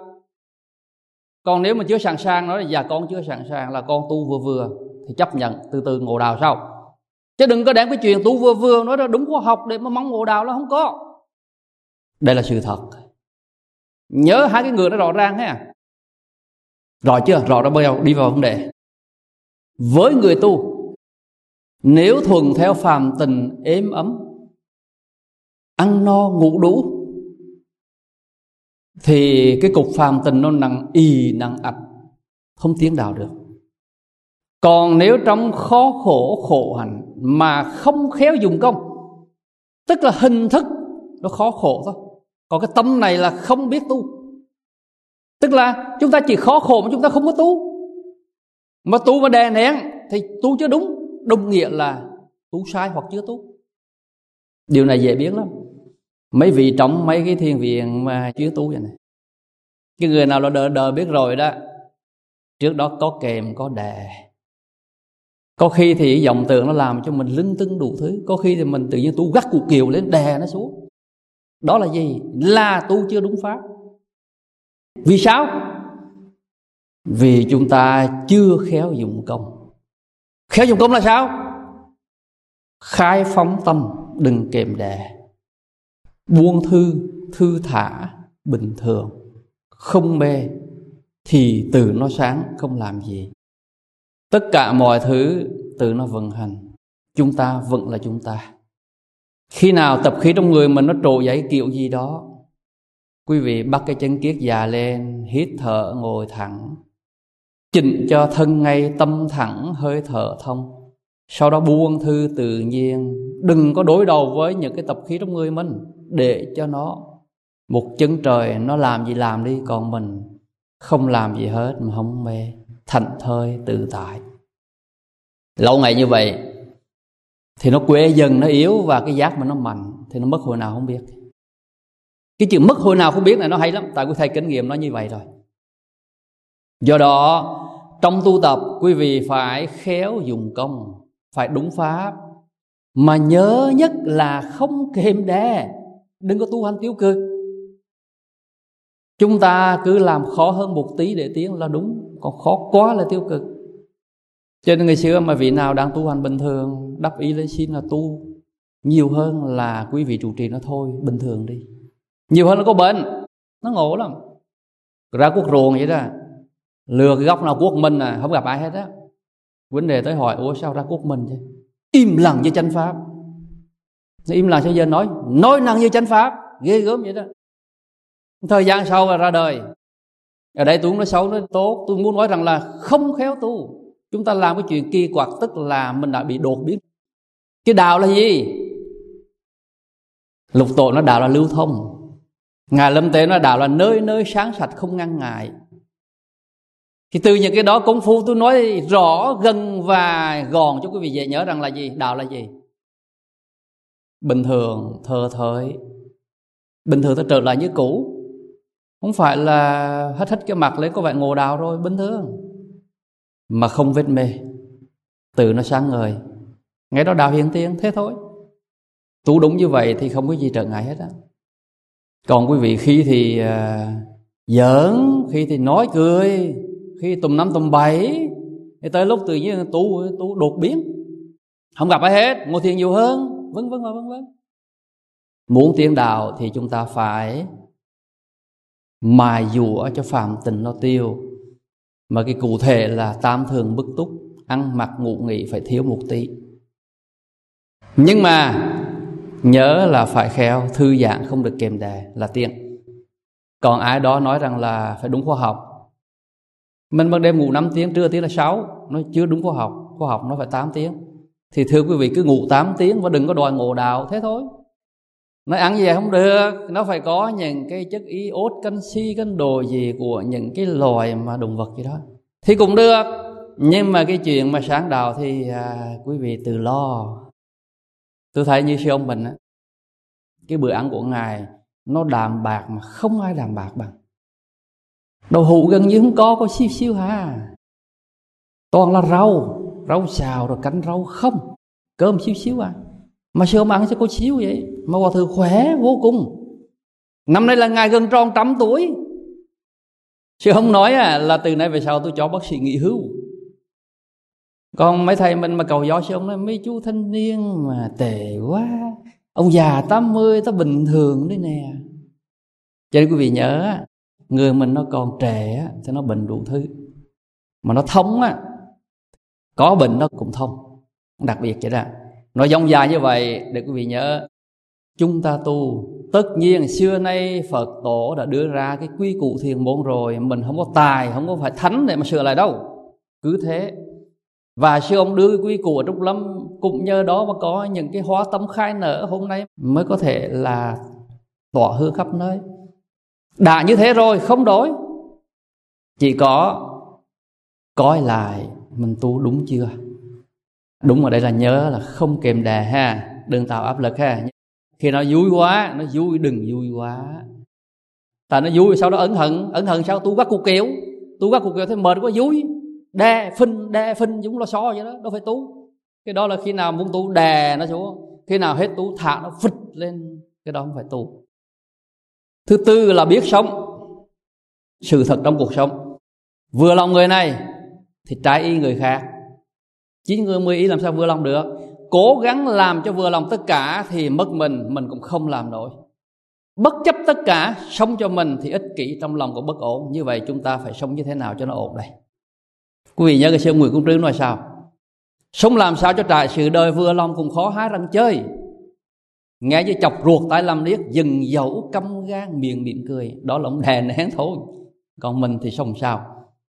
Còn nếu mà chưa sẵn sàng, nói là dạ con chưa sẵn sàng, là con tu vừa vừa, thì chấp nhận từ từ ngộ đạo sau. Chứ đừng có đem cái chuyện tu vừa vừa nói là đúng khoa học để mà mong ngộ đạo, là không có. Đây là sự thật. Nhớ 2 cái ngưỡng đó rõ ràng ha. Rõ chưa? Rõ ra bây giờ đi vào vấn đề. Với người tu, nếu thuần theo phàm tình êm ấm, ăn no ngủ đủ, thì cái cục phàm tình nó nặng ì nặng ạch, không tiến đạo được. Còn nếu trong khó khổ khổ hạnh mà không khéo dùng công, tức là hình thức nó khó khổ thôi, còn cái tâm này là không biết tu. Tức là chúng ta chỉ khó khổ mà chúng ta không có tu. Mà tu mà đè nén thì tu chưa đúng, đồng nghĩa là tu sai hoặc chưa tu. Điều này dễ biết lắm. Mấy vị trong mấy cái thiền viện mà chuyên tu vậy này, cái người nào là đờ biết rồi đó, trước đó có kèm có đè. Có khi thì vọng tưởng nó làm cho mình lưng tưng đủ thứ, có khi thì mình tự nhiên tu gắt cụ kiều lên đè nó xuống. Đó là gì? Là tu chưa đúng pháp. Vì sao? Vì chúng ta chưa khéo dụng công. Khéo dụng công là sao? Khai phóng tâm, đừng kềm đè, buông thư, thư thả, bình thường, không mê, thì từ nó sáng không làm gì. Tất cả mọi thứ từ nó vận hành, chúng ta vẫn là chúng ta. Khi nào tập khí trong người mình nó trỗi dậy kiểu gì đó, quý vị bắt cái chân kiết già lên, hít thở, ngồi thẳng, chỉnh cho thân ngay, tâm thẳng, hơi thở thông. Sau đó buông thư tự nhiên. Đừng có đối đầu với những cái tập khí trong người mình, để cho nó một chân trời, nó làm gì làm đi, còn mình không làm gì hết, mà không mê, thảnh thơi tự tại. Lâu ngày như vậy thì nó quê dần, nó yếu, và cái giác mình nó mạnh, thì nó mất hồi nào không biết. Cái chữ mất hồi nào không biết này nó hay lắm, tại quý thầy kinh nghiệm nó như vậy rồi. Do đó trong tu tập, quý vị phải khéo dùng công, phải đúng pháp, mà nhớ nhất là không kềm đè. Đừng có tu hành tiêu cực. Chúng ta cứ làm khó hơn một tí để tiến là đúng, còn khó quá là tiêu cực. Cho nên ngày xưa mà vị nào đang tu hành bình thường, đắp ý lên xin là tu nhiều hơn là quý vị trụ trì nó thôi, bình thường đi. Nhiều hơn nó có bệnh, nó ngộ lắm. Ra cuốc ruộng vậy đó, lừa cái góc nào cuốc mình à, không gặp ai hết á. Vấn đề tới hỏi, ủa sao ra cuốc mình chứ? Im lặng như chánh pháp. Nó im lặng sao giờ nói năng như chánh pháp, ghê gớm vậy đó. Thời gian sau là ra đời. Ở đây tôi không nói xấu, nói tốt. Tôi muốn nói rằng là không khéo tu, chúng ta làm cái chuyện kỳ quặc, tức là mình đã bị đột biến. Cái đạo là gì? Lục tổ nó đạo là lưu thông. Ngài Lâm Tế nó đạo là nơi nơi sáng sạch, không ngăn ngại. Thì từ những cái đó công phu tôi nói rõ, gần và gòn cho quý vị dễ nhớ rằng là gì? Đạo là gì? Bình thường, thờ thới. Bình thường ta trở lại như cũ. Không phải là hết cái mặt lên có vẻ ngộ đạo rồi, bình thường. Mà không vết mê, từ nó sáng ngời. Ngay đó đạo hiện tiền, thế thôi. Tu đúng như vậy thì không có gì trở ngại hết á. Còn quý vị khi thì giỡn, khi thì nói cười, khi tùm năm tùm bảy, thì tới lúc tự nhiên tu đột biến, không gặp ai hết, ngồi thiền nhiều hơn, vân vân. Muốn tiến đạo thì chúng ta phải mài dũa cho phàm tình nó tiêu. Mà cái cụ thể là tam thường bức túc, ăn mặc ngủ nghỉ phải thiếu một tí. Nhưng mà nhớ là phải khéo, thư giãn không được kềm đè là tiên. Còn ai đó nói rằng là phải đúng khoa học, mình ban đêm ngủ 5 tiếng, trưa tiếng là 6, nó chưa đúng khoa học. Khoa học nó phải 8 tiếng. Thì thưa quý vị, cứ ngủ 8 tiếng và đừng có đòi ngộ đạo, thế thôi. Nói ăn gì vậy không được, nó phải có những cái chất iốt, canxi, cái đồ gì của những cái loài mà động vật gì đó thì cũng được. Nhưng mà cái chuyện mà sáng đạo thì quý vị tự lo. Tôi thấy như sư ông mình á, cái bữa ăn của ngài nó đạm bạc mà không ai đạm bạc bằng. Đậu hũ gần như không có xíu ha. Toàn là rau xào rồi canh rau không, cơm xíu à. Mà sư ông ăn sẽ có xíu vậy mà hòa thượng khỏe vô cùng. Năm nay là ngài gần tròn 100 tuổi. Sư ông nói là từ nay về sau tôi cho bác sĩ nghỉ hưu. Còn mấy thầy mình mà cầu gió, sư ông nói mấy chú thanh niên mà tệ quá, ông già 80 ta bình thường đấy nè. Cho nên quý vị nhớ, người mình nó còn trẻ thì nó bệnh đủ thứ, mà nó thông á, có bệnh nó cũng thông, đặc biệt vậy đó. Nói dông dài như vậy để quý vị nhớ, chúng ta tu tất nhiên xưa nay Phật tổ đã đưa ra cái quy củ thiền môn rồi, mình không có tài, không có phải thánh để mà sửa lại đâu, cứ thế. Và sư ông đưa cái quy củ ở Trúc Lâm, cũng nhờ đó mà có những cái hoa tâm khai nở hôm nay mới có thể là tỏa hương khắp nơi. Đã như thế rồi không đổi, chỉ có coi lại mình tu đúng chưa. Đúng ở đây là nhớ là không kềm đè ha, đừng tạo áp lực ha. Khi nó vui quá, nó vui đừng vui quá. Tại nó vui sau đó ẩn hận sao tu các cục kiểu thế mệt quá vui. Đè phinh chúng lo so vậy đó, đâu phải tu. Cái đó là khi nào muốn tu đè nó xuống, khi nào hết tu thả nó phịch lên, cái đó không phải tu. Thứ tư là biết sống sự thật trong cuộc sống. Vừa lòng người này thì trái ý người khác. 9 người 10 ý làm sao vừa lòng được. Cố gắng làm cho vừa lòng tất cả thì mất mình cũng không làm nổi. Bất chấp tất cả, sống cho mình thì ích kỷ, trong lòng cũng bất ổn. Như vậy chúng ta phải sống như thế nào cho nó ổn đây? Quý vị nhớ cái sư Nguyễn Công Trứ nói sao? Sống làm sao cho trải sự đời vừa lòng cũng khó hái răng chơi. Nghe như chọc ruột tai làm liếc, dừng dẫu căm gan miệng mỉm cười. Đó là ông đè nén thôi. Còn mình thì sống sao?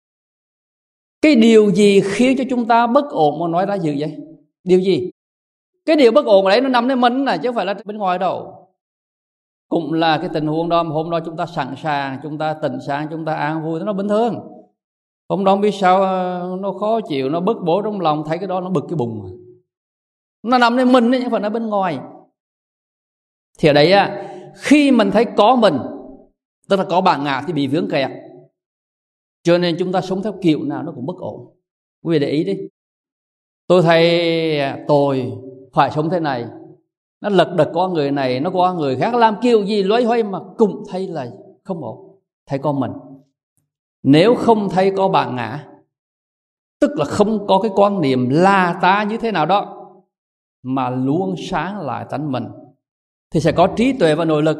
Cái điều gì khiến cho chúng ta bất ổn mà nói ra dữ vậy? Điều gì? Cái điều bất ổn ở đấy nó nằmในmình chứ không phải là bên ngoài đâu. Cũng là cái tình huống đó mà hôm đó chúng ta sẵn sàng, chúng ta tỉnh sáng, chúng ta an vui, nó bình thường. Hôm đó không biết sao nó khó chịu, nó bức bối trong lòng, thấy cái đó nó bực cái bụng. Nó nằmในmình chứ không phải nó bên ngoài. Thì ở đấy khi mình thấy có mình, tức là có bản ngã thì bị vướng kẹt. Cho nên chúng ta sống theo kiểu nào nó cũng bất ổn. Quý vị để ý đi. Tôi thấy tôi phải sống thế này, nó lật đật có người này, nó có người khác, làm kiểu gì loay hoay mà cũng thấy là không ổn. Thấy có mình. Nếu không thấy có bản ngã, tức là không có cái quan niệm là ta như thế nào đó, mà luôn sáng lại tánh mình, thì sẽ có trí tuệ và nội lực.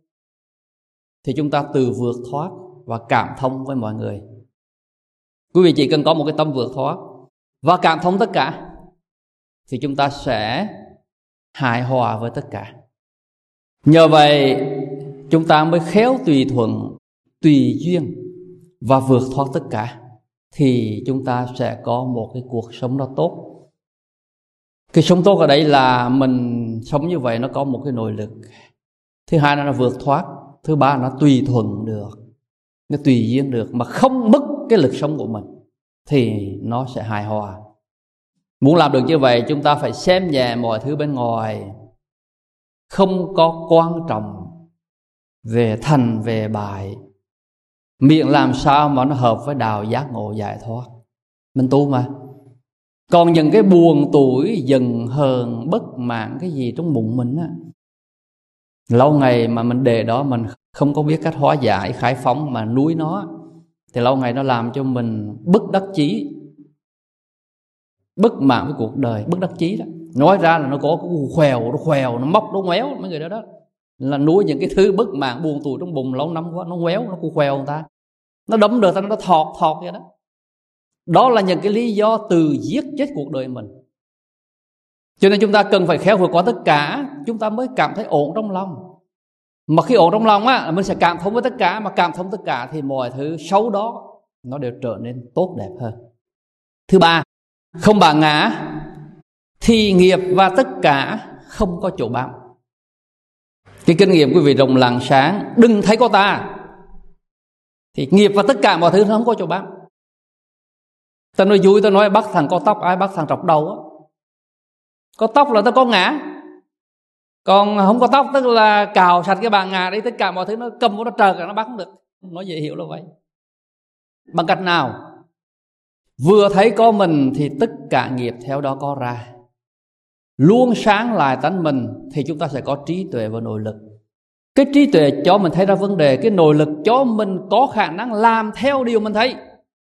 Thì chúng ta tự vượt thoát và cảm thông với mọi người. Quý vị chỉ cần có một cái tâm vượt thoát và cảm thông tất cả, thì chúng ta sẽ hài hòa với tất cả. Nhờ vậy chúng ta mới khéo tùy thuận, tùy duyên và vượt thoát tất cả. Thì chúng ta sẽ có một cái cuộc sống nó tốt. Cái sống tốt ở đây là mình sống như vậy nó có một cái nội lực. Thứ hai là nó vượt thoát. Thứ ba là nó tùy thuận được, nó tùy duyên được, mà không mất cái lực sống của mình, thì nó sẽ hài hòa. Muốn làm được như vậy, chúng ta phải xem nhẹ mọi thứ bên ngoài, không có quan trọng về thành về bại, miệng làm sao mà nó hợp với đạo giác ngộ giải thoát. Mình tu mà. Còn những cái buồn tủi, giận hờn, bất mãn cái gì trong bụng mình á, lâu ngày mà mình để đó, mình không có biết cách hóa giải, khai phóng mà nuối nó, thì lâu ngày nó làm cho mình bất đắc chí, bất mãn với cuộc đời, bất đắc chí đó. Nói ra là nó có cái khoèo, nó móc, nó ngoéo mấy người đó là nuôi những cái thứ bất mãn buồn tủi trong bụng lâu năm quá, nó ngoéo, nó khoèo người ta, nó đấm được ta, nó thọt vậy đó. Đó là những cái lý do từ giết chết cuộc đời mình. Cho nên chúng ta cần phải khéo vượt qua tất cả, chúng ta mới cảm thấy ổn trong lòng. Mà khi ổn trong lòng á, mình sẽ cảm thông với tất cả. Mà cảm thông tất cả thì mọi thứ xấu đó nó đều trở nên tốt đẹp hơn. Thứ ba, không bản ngã thì nghiệp và tất cả không có chỗ bám. Cái kinh nghiệm quý vị rộng lặng sáng, đừng thấy có ta, thì nghiệp và tất cả mọi thứ nó không có chỗ bám. Ta nói vui, ta nói bắt thằng có tóc, ai bắt thằng trọc đầu á. Có tóc là ta có ngã, còn không có tóc tức là cào sạch cái bàn ngà đấy, tất cả mọi thứ nó cầm vô nó trờ cả, nó bắt không được. Nói dễ hiểu là vậy. Bằng cách nào? Vừa thấy có mình thì tất cả nghiệp theo đó có ra. Luôn sáng lại tánh mình thì chúng ta sẽ có trí tuệ và nội lực. Cái trí tuệ cho mình thấy ra vấn đề, cái nội lực cho mình có khả năng làm theo điều mình thấy.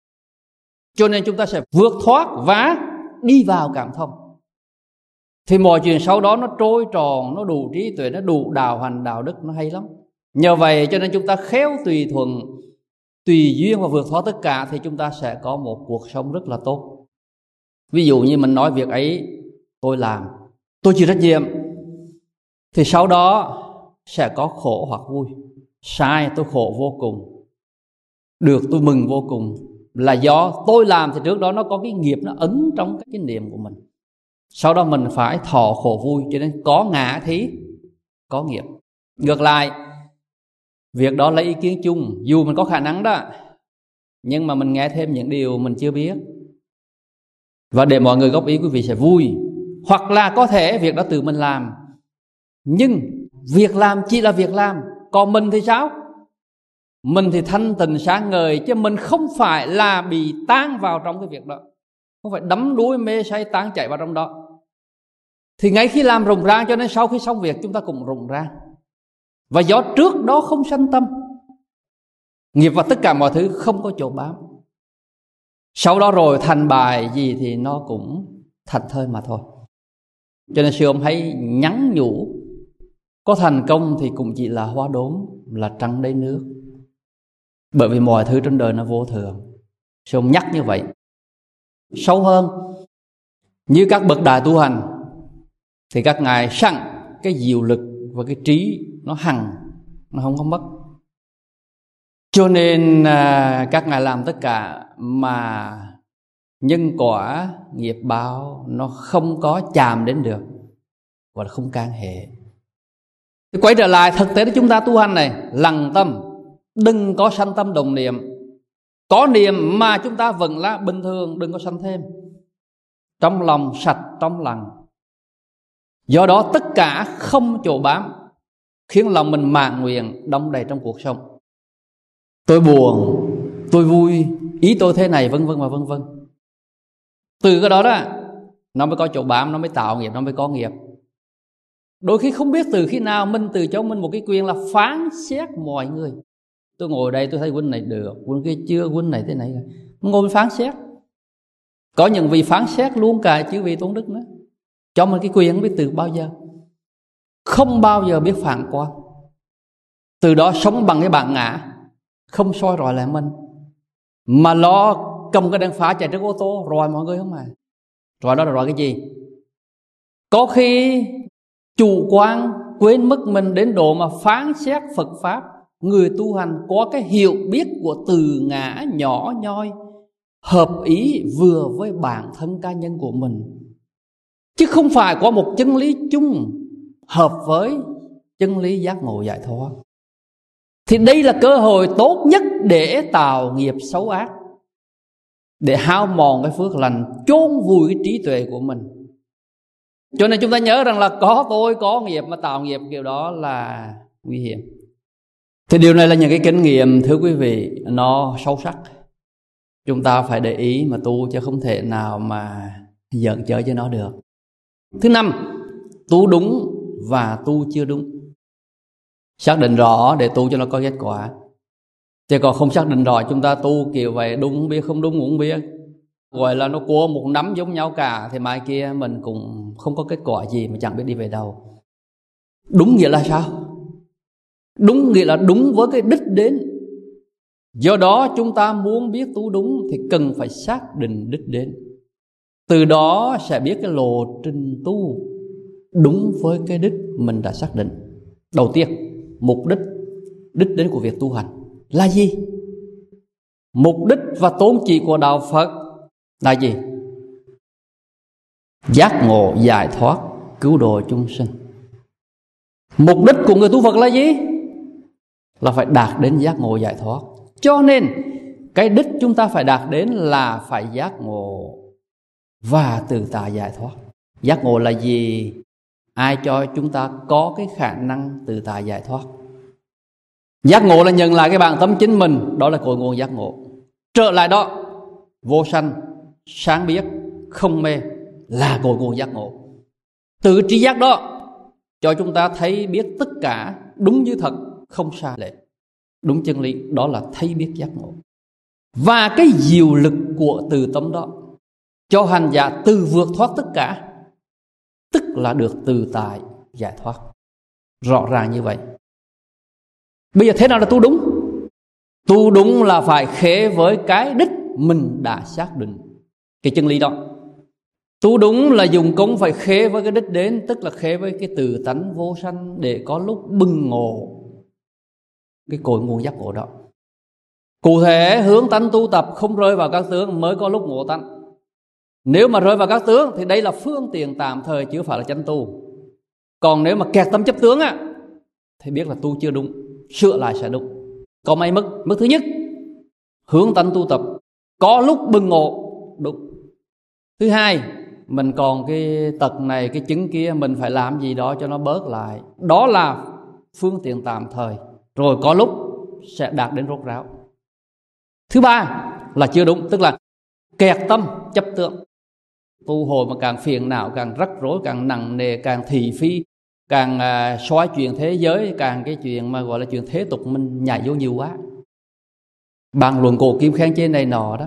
Cho nên chúng ta sẽ vượt thoát và đi vào cảm thông. Thì mọi chuyện sau đó nó trôi tròn, nó đủ trí tuệ, nó đủ đạo hành, đạo đức, nó hay lắm. Nhờ vậy cho nên chúng ta khéo tùy thuận, tùy duyên và vượt thoát tất cả, thì chúng ta sẽ có một cuộc sống rất là tốt. Ví dụ như mình nói việc ấy tôi làm, tôi chịu trách nhiệm, thì sau đó sẽ có khổ hoặc vui. Sai tôi khổ vô cùng, được tôi mừng vô cùng, là do tôi làm thì trước đó nó có cái nghiệp nó ấn trong cái niệm của mình. Sau đó mình phải thọ khổ vui, cho nên có ngã thì có nghiệp. Ngược lại, việc đó lấy ý kiến chung, dù mình có khả năng đó, nhưng mà mình nghe thêm những điều mình chưa biết, và để mọi người góp ý, quý vị sẽ vui. Hoặc là có thể việc đó tự mình làm, nhưng việc làm chỉ là việc làm. Còn mình thì sao? Mình thì thanh tịnh sáng ngời, chứ mình không phải là bị tan vào trong cái việc đó, không phải đắm đuối mê say tan chạy vào trong đó. Thì ngay khi làm rùng rang, cho nên sau khi xong việc chúng ta cũng rùng rang. Và do trước đó không sanh tâm, nghiệp và tất cả mọi thứ không có chỗ bám. Sau đó rồi thành bài gì thì nó cũng thành thơi mà thôi. Cho nên sư ông hãy nhắn nhủ, có thành công thì cũng chỉ là hóa đốm, là trăng đầy nước. Bởi vì mọi thứ trên đời nó vô thường. Sư ông nhắc như vậy. Sâu hơn, như các bậc đại tu hành thì các ngài sẵn cái diệu lực và cái trí nó hằng, nó không có mất. Cho nên các ngài làm tất cả mà nhân quả nghiệp báo nó không có chạm đến được, và không can hệ. Quay trở lại thực tế chúng ta tu hành này, lặng tâm, đừng có sanh tâm đồng niệm. Có niệm mà chúng ta vẫn là bình thường, đừng có sanh thêm. Trong lòng sạch, trong lặng. Do đó tất cả không chỗ bám, khiến lòng mình mãn nguyện, đong đầy trong cuộc sống. Tôi buồn, tôi vui, ý tôi thế này, vân vân và vân vân. Từ cái đó đó, nó mới có chỗ bám, nó mới tạo nghiệp, nó mới có nghiệp. Đôi khi không biết từ khi nào mình tự cho mình một cái quyền là phán xét mọi người. Tôi ngồi đây tôi thấy huynh này được, huynh kia chưa, huynh này thế này. Ngồi phán xét. Có những vị phán xét luôn cả chư vị tôn đức nữa. Cho mình cái quyền không biết từ bao giờ. Không bao giờ biết phản quan. Từ đó sống bằng cái bản ngã, không soi rọi lại mình, mà lo cầm cái đèn pha chạy trước ô tô rồi mọi người không à. Rồi đó là rồi cái gì? Có khi chủ quan quên mất mình đến độ mà phán xét Phật Pháp. Người tu hành có cái hiểu biết của từ ngã nhỏ nhoi, hợp ý vừa với bản thân cá nhân của mình, chứ không phải có một chân lý chung hợp với chân lý giác ngộ giải thoát. Thì đây là cơ hội tốt nhất để tạo nghiệp xấu ác, để hao mòn cái phước lành, chôn vùi cái trí tuệ của mình. Cho nên chúng ta nhớ rằng là có tôi, có nghiệp mà tạo nghiệp kiểu đó là nguy hiểm. Thì điều này là những cái kinh nghiệm, thưa quý vị, nó sâu sắc. Chúng ta phải để ý mà tu, chứ không thể nào mà giận chở cho nó được. Thứ năm, tu đúng và tu chưa đúng. Xác định rõ để tu cho nó có kết quả. Chứ còn không xác định rõ, chúng ta tu kiểu vậy, đúng không biết, không đúng cũng không biết, gọi là nó cua một nắm giống nhau cả, thì mai kia mình cũng không có kết quả gì, mà chẳng biết đi về đâu. Đúng nghĩa là sao? Đúng nghĩa là đúng với cái đích đến. Do đó chúng ta muốn biết tu đúng thì cần phải xác định đích đến. Từ đó sẽ biết cái lộ trình tu đúng với cái đích mình đã xác định. Đầu tiên, mục đích, đích đến của việc tu hành là gì? Mục đích và tôn chỉ của đạo Phật là gì? Giác ngộ, giải thoát, cứu độ chúng sinh. Mục đích của người tu Phật là gì? Là phải đạt đến giác ngộ giải thoát. Cho nên cái đích chúng ta phải đạt đến là phải giác ngộ và tự tại giải thoát. Giác ngộ là gì? Ai cho chúng ta có cái khả năng tự tại giải thoát? Giác ngộ là nhận lại cái bản tâm chính mình, đó là cội nguồn giác ngộ. Trở lại đó, vô sanh, sáng biết, không mê là cội nguồn giác ngộ. Từ trí giác đó cho chúng ta thấy biết tất cả đúng như thật, không sai lệch, đúng chân lý, đó là thấy biết giác ngộ. Và cái diệu lực của từ tâm đó cho hành giả từ vượt thoát tất cả, tức là được tự tại giải thoát. Rõ ràng như vậy. Bây giờ thế nào là tu đúng? Tu đúng là phải khế với cái đích mình đã xác định, cái chân lý đó. Tu đúng là dùng công phải khế với cái đích đến, tức là khế với cái tự tánh vô sanh, để có lúc bừng ngộ cái cội nguồn giác ngộ đó. Cụ thể hướng tánh tu tập không rơi vào các tướng mới có lúc ngộ tánh. Nếu mà rơi vào các tướng thì đây là phương tiện tạm thời, chứ phải là chánh tu. Còn nếu mà kẹt tâm chấp tướng á, thì biết là tu chưa đúng, sửa lại sẽ đúng. Có mấy mức? Mức thứ nhất, hướng tánh tu tập có lúc bừng ngộ, đúng. Thứ hai, mình còn cái tật này, cái chứng kia, mình phải làm gì đó cho nó bớt lại. Đó là phương tiện tạm thời, rồi có lúc sẽ đạt đến rốt ráo. Thứ ba là chưa đúng, tức là kẹt tâm chấp tướng. Tu hồi mà càng phiền não, càng rắc rối, càng nặng nề, càng thị phi, càng xoay chuyện thế giới, càng cái chuyện mà gọi là chuyện thế tục mình nhảy vô nhiều quá. Bàn luận cổ kim khen trên này nọ đó,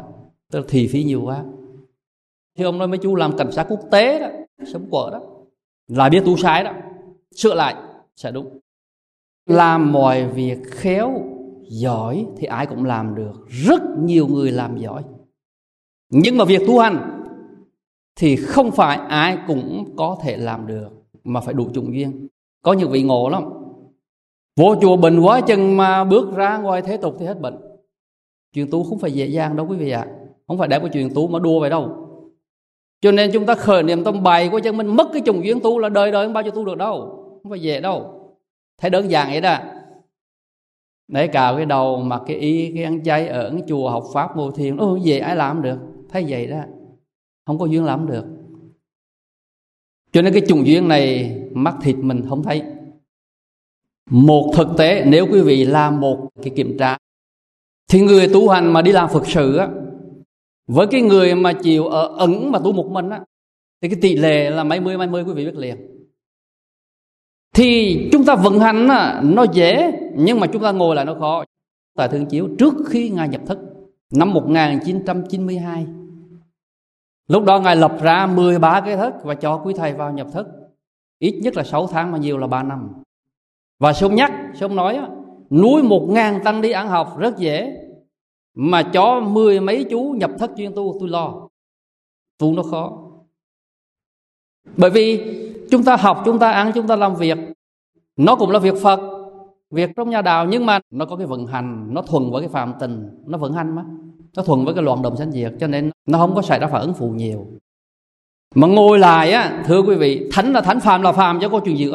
tức là thị phí nhiều quá. Thì ông nói mấy chú làm cảnh sát quốc tế đó, sống quở đó, là biết tu sai đó, sửa lại sẽ đúng. Làm mọi việc khéo, giỏi thì ai cũng làm được. Rất nhiều người làm giỏi. Nhưng mà việc tu hành thì không phải ai cũng có thể làm được, mà phải đủ chủng duyên. Có những vị ngộ lắm, vô chùa bệnh quá chừng mà bước ra ngoài thế tục thì hết bệnh. Chuyện tu không phải dễ dàng đâu quý vị ạ. Không phải đem cái chuyện tu mà đùa vậy đâu. Cho nên chúng ta khởi niệm tâm bày của chân mình mất cái chủng duyên tu là đời đời không bao giờ tu được đâu. Không phải dễ đâu. Thấy đơn giản vậy đó. Đấy, cào cái đầu mặc cái y, cái ăn chay ở cái chùa học pháp ngồi thiền, về ai làm được. Thấy vậy đó, không có duyên làm được. Cho nên cái chủng duyên này mắt thịt mình không thấy. Một thực tế, nếu quý vị làm một cái kiểm tra, thì người tu hành mà đi làm Phật sự á, với cái người mà chịu ở ẩn mà tu một mình á, thì cái tỷ lệ là mấy mươi quý vị biết liền. Thì chúng ta vận hành á, nó dễ, nhưng mà chúng ta ngồi lại nó khó. Tại Thương Chiếu trước khi Ngài nhập thức năm 1992, lúc đó Ngài lập ra 13 cái thức và cho quý thầy vào nhập thức. Ít nhất là 6 tháng mà nhiều là 3 năm. Và sớm nói á, nuôi 1.000 tăng đi ăn học rất dễ, mà cho 10 mấy chú nhập thất chuyên tu, tôi lo. Tu nó khó. Bởi vì chúng ta học, chúng ta ăn, chúng ta làm việc, nó cũng là việc Phật, việc trong nhà đạo, nhưng mà nó có cái vận hành, nó thuần với cái phạm tình, nó vận hành mà. Nó thuần với cái loạn động sanh diệt, cho nên nó không có xảy ra phản ứng phụ nhiều. Mà ngồi lại á, thưa quý vị, thánh là thánh, phàm là phàm, chứ có chuyện gì nữa.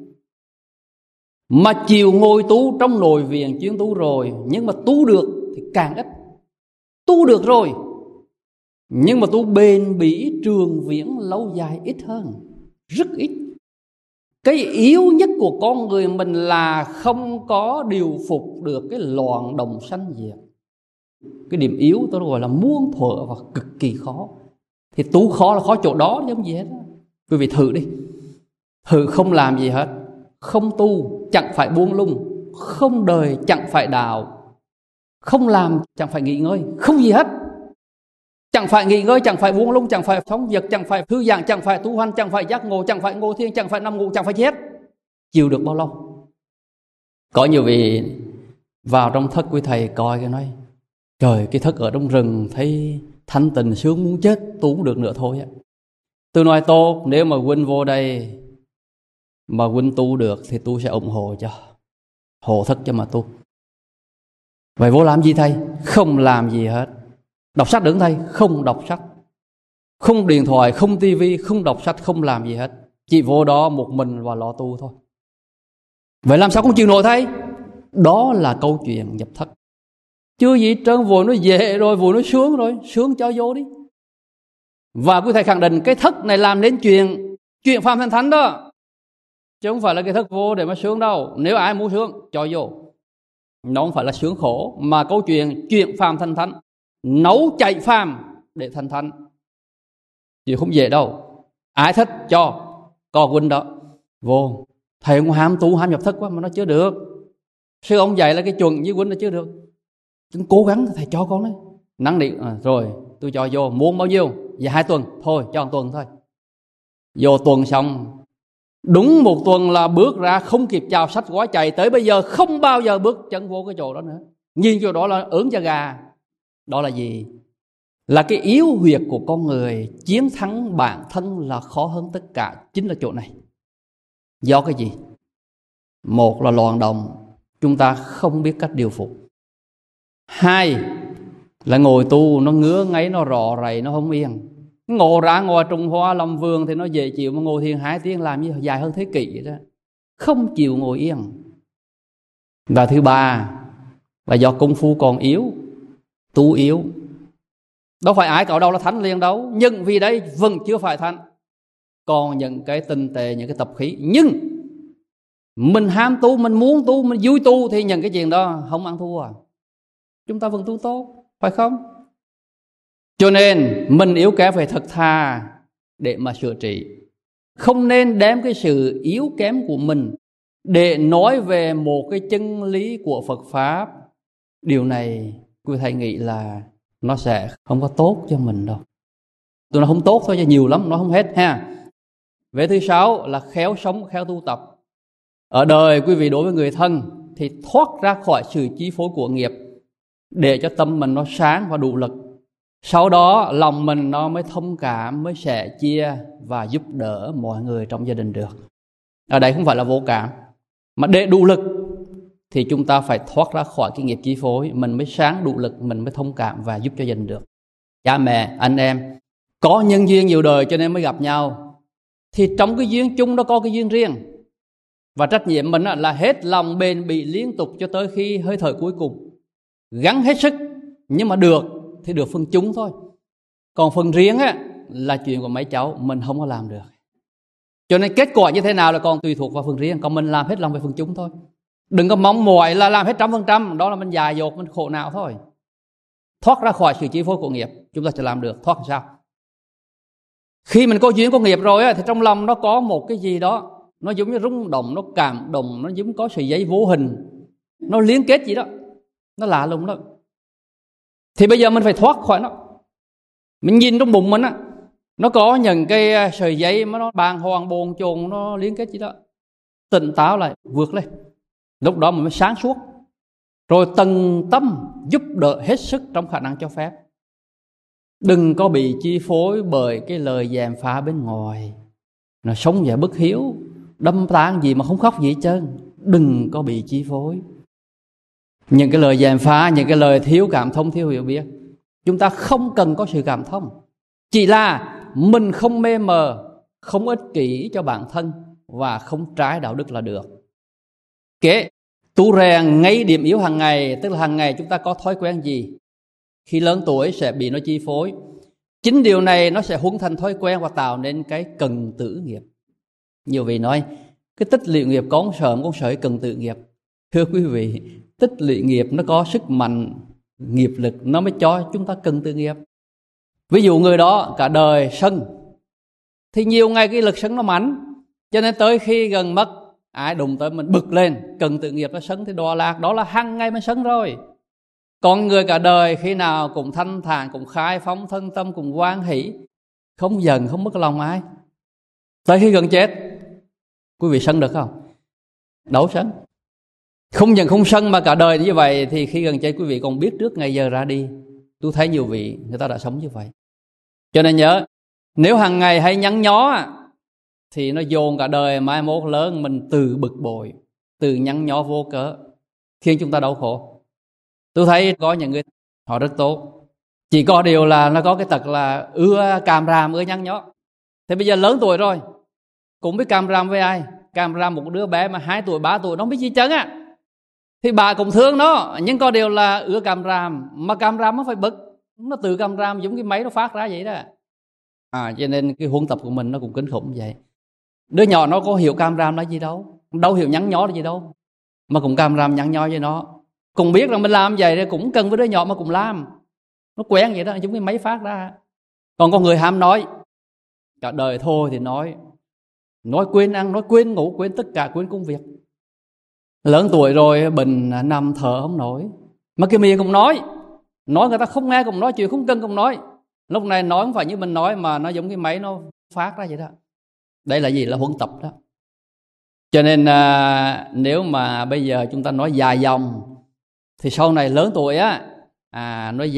Mà chiều ngồi tu trong nội viện chuyên tu rồi, nhưng mà tu được thì càng ít. Tu được rồi, nhưng mà tu bền bỉ trường viễn lâu dài ít hơn, rất ít. Cái yếu nhất của con người mình là không có điều phục được cái loạn động sanh diệt. Cái điểm yếu tôi gọi là muôn thuở và cực kỳ khó. Thì tu khó là khó chỗ đó chứ không gì hết. Quý vị thử đi, thử không làm gì hết, không tu chẳng phải buông lung, không đời chẳng phải đạo, không làm chẳng phải nghỉ ngơi, không gì hết. Chẳng phải nghỉ ngơi, chẳng phải buông lung, chẳng phải phóng dật, chẳng phải thư giãn, chẳng phải tu hành, chẳng phải giác ngộ, chẳng phải ngồi thiền, chẳng phải nằm ngủ, chẳng phải chết. Chịu được bao lâu? Có nhiều vị vào trong thất quý thầy coi cái nói, trời, cái thất ở trong rừng thấy thanh tịnh sướng muốn chết, tu không được nữa thôi á. Tôi nói tốt, nếu mà huynh vô đây mà huynh tu được thì tôi sẽ ủng hộ cho, hộ thất cho mà tu. Vậy vô làm gì thầy? Không làm gì hết. Đọc sách được thầy? Không đọc sách, không điện thoại, không tivi, không đọc sách, không làm gì hết. Chỉ vô đó một mình và lo tu thôi. Vậy làm sao không chịu nổi thầy? Đó là câu chuyện nhập thất. Chưa gì trơn, vội nó dễ rồi, vội nó sướng rồi, sướng cho vô đi. Và quý thầy khẳng định cái thất này làm đến chuyện phàm thành thánh đó, chứ không phải là cái thất vô để mà sướng đâu. Nếu ai muốn sướng cho vô, nó không phải là sướng khổ, mà câu chuyện phàm thành thánh, nấu chạy phàm để thành thánh, chứ không dễ đâu. Ai thích cho, có huynh đó vô. Thầy ông ham tu ham nhập thất quá mà nó chưa được. Sư ông dạy là cái chuẩn với huynh nó chưa được, chúng cố gắng thầy cho con đấy, năn nỉ rồi tôi cho vô. Muốn bao nhiêu? Dạ 2 tuần thôi, cho 1 tuần thôi. Vô tuần xong, đúng 1 tuần là bước ra không kịp chào sách gói chạy, tới bây giờ không bao giờ bước chân vô cái chỗ đó nữa. Nhìn chỗ đó là ớn da gà. Đó là gì? Là cái yếu huyệt của con người. Chiến thắng bản thân là khó hơn tất cả, chính là chỗ này. Do cái gì? Một là loạn động, chúng ta không biết cách điều phục. 2 là ngồi tu nó ngứa ngáy, nó rọ rầy, nó không yên. Ngồi ra ngoài trùng hoa làm vườn thì nó dễ chịu, mà ngồi thiền 2 tiếng làm như dài hơn thế kỷ đó, không chịu ngồi yên. Và thứ 3 là do công phu còn yếu, tu yếu. Đâu phải ai cạo đâu là thánh liền đâu, nhưng vì đây vẫn chưa phải thánh. Còn những cái tinh tệ, những cái tập khí, nhưng mình ham tu, mình muốn tu, mình vui tu, thì những cái chuyện đó không ăn thua. Chúng ta vẫn tu tốt, phải không? Cho nên mình yếu kém phải thật thà để mà sửa trị. Không nên đem cái sự yếu kém của mình để nói về một cái chân lý của Phật Pháp. Điều này quý thầy nghĩ là nó sẽ không có tốt cho mình đâu. Tụi nó không tốt thôi, chứ nhiều lắm, nó không hết ha. Vế thứ 6 là khéo sống, khéo tu tập. Ở đời quý vị đối với người thân thì thoát ra khỏi sự chi phối của nghiệp, để cho tâm mình nó sáng và đủ lực. Sau đó lòng mình nó mới thông cảm, mới sẻ chia và giúp đỡ mọi người trong gia đình được. Ở đây không phải là vô cảm, mà để đủ lực thì chúng ta phải thoát ra khỏi cái nghiệp chi phối, mình mới sáng đủ lực, mình mới thông cảm và giúp cho gia đình được. Cha mẹ, anh em có nhân duyên nhiều đời cho nên mới gặp nhau, thì trong cái duyên chung nó có cái duyên riêng. Và trách nhiệm mình là hết lòng bền bỉ liên tục cho tới khi hơi thở cuối cùng, gắng hết sức. Nhưng mà được thì được phần chung thôi, còn phần riêng là chuyện của mấy cháu, mình không có làm được. Cho nên kết quả như thế nào là còn tùy thuộc vào phần riêng, còn mình làm hết lòng về phần chung thôi. Đừng có mong mỏi là làm hết 100%, đó là mình dại dột, mình khổ não thôi. Thoát ra khỏi sự chi phối của nghiệp, chúng ta sẽ làm được. Thoát làm sao? Khi mình có duyên có nghiệp rồi thì trong lòng nó có một cái gì đó, nó giống như rung động, nó cảm động, nó giống có sợi dây vô hình, nó liên kết gì đó, nó lạ lùng đó. Thì bây giờ mình phải thoát khỏi nó. Mình nhìn trong bụng mình nó có những cái sợi dây mà nó bàng hoàng bồn chồn, nó liên kết gì đó. Tỉnh táo lại, vượt lên. Lúc đó mình mới sáng suốt, rồi tận tâm giúp đỡ hết sức trong khả năng cho phép. Đừng có bị chi phối bởi cái lời gièm pha bên ngoài, nó sống về bất hiếu, đâm tang gì mà không khóc gì hết trơn. Đừng có bị chi phối những cái lời gièm pha, những cái lời thiếu cảm thông, thiếu hiểu biết. Chúng ta không cần có sự cảm thông, chỉ là mình không mê mờ, không ích kỷ cho bản thân và không trái đạo đức là được. Kế tu rèn ngay điểm yếu hàng ngày, tức là hàng ngày chúng ta có thói quen gì, khi lớn tuổi sẽ bị nó chi phối. Chính điều này nó sẽ huấn thành thói quen và tạo nên cái cần tử nghiệp. Nhiều vị nói cái tích lũy nghiệp con sợ cần tử nghiệp. Thưa quý vị, tích lũy nghiệp nó có sức mạnh nghiệp lực, nó mới cho chúng ta cần tử nghiệp. Ví dụ người đó cả đời sân, thì nhiều ngày cái lực sân nó mạnh, cho nên tới khi gần mất, ai đụng tới mình bực lên, cần tử nghiệp nó sân thì đọa lạc, đó là hằng ngày mình sân rồi. Còn người cả đời khi nào cũng thanh thản, cũng khai phóng thân tâm, cũng hoan hỷ, không giận, không mất lòng ai, tới khi gần chết, quý vị sân được không? Đâu sân. Không giận không sân mà cả đời như vậy thì khi gần chết quý vị còn biết trước ngày giờ ra đi. Tôi thấy nhiều vị người ta đã sống như vậy. Cho nên nhớ, nếu hàng ngày hay nhăn nhó thì nó dồn cả đời, mai mốt lớn mình từ bực bội, từ nhăn nhó vô cớ, khiến chúng ta đau khổ. Tôi thấy có những người họ rất tốt, chỉ có điều là nó có cái tật là ưa càm ràm, ưa nhăn nhó. Thế bây giờ lớn tuổi rồi, cũng biết càm ràm với ai? Càm ràm một đứa bé mà 2 tuổi, 3 tuổi nó không biết gì chấn thì bà cũng thương nó, nhưng có điều là ưa càm ràm. Mà càm ràm nó phải bực, nó tự càm ràm giống cái máy nó phát ra vậy đó. Cho nên cái huân tập của mình nó cũng kinh khủng vậy. Đứa nhỏ nó có hiểu càm ràm là gì đâu, đâu hiểu nhăn nhó là gì đâu, mà cũng càm ràm nhăn nhó với nó. Cũng biết rằng mình làm vậy thì cũng cần với đứa nhỏ mà cũng làm. Nó quen vậy đó, giống cái máy phát ra. Còn con người ham nói, cả đời thôi thì nói quên ăn, nói quên ngủ, quên tất cả, quên công việc. Lớn tuổi rồi bệnh nằm thở không nổi, mà cái miệng cũng nói người ta không nghe cũng nói, chuyện không cần cũng nói. Lúc này nói không phải như mình nói, mà nó giống cái máy nó phát ra vậy đó. Đây là gì? Là huân tập đó. Cho nên nếu mà bây giờ chúng ta nói dài dòng thì sau này lớn tuổi nói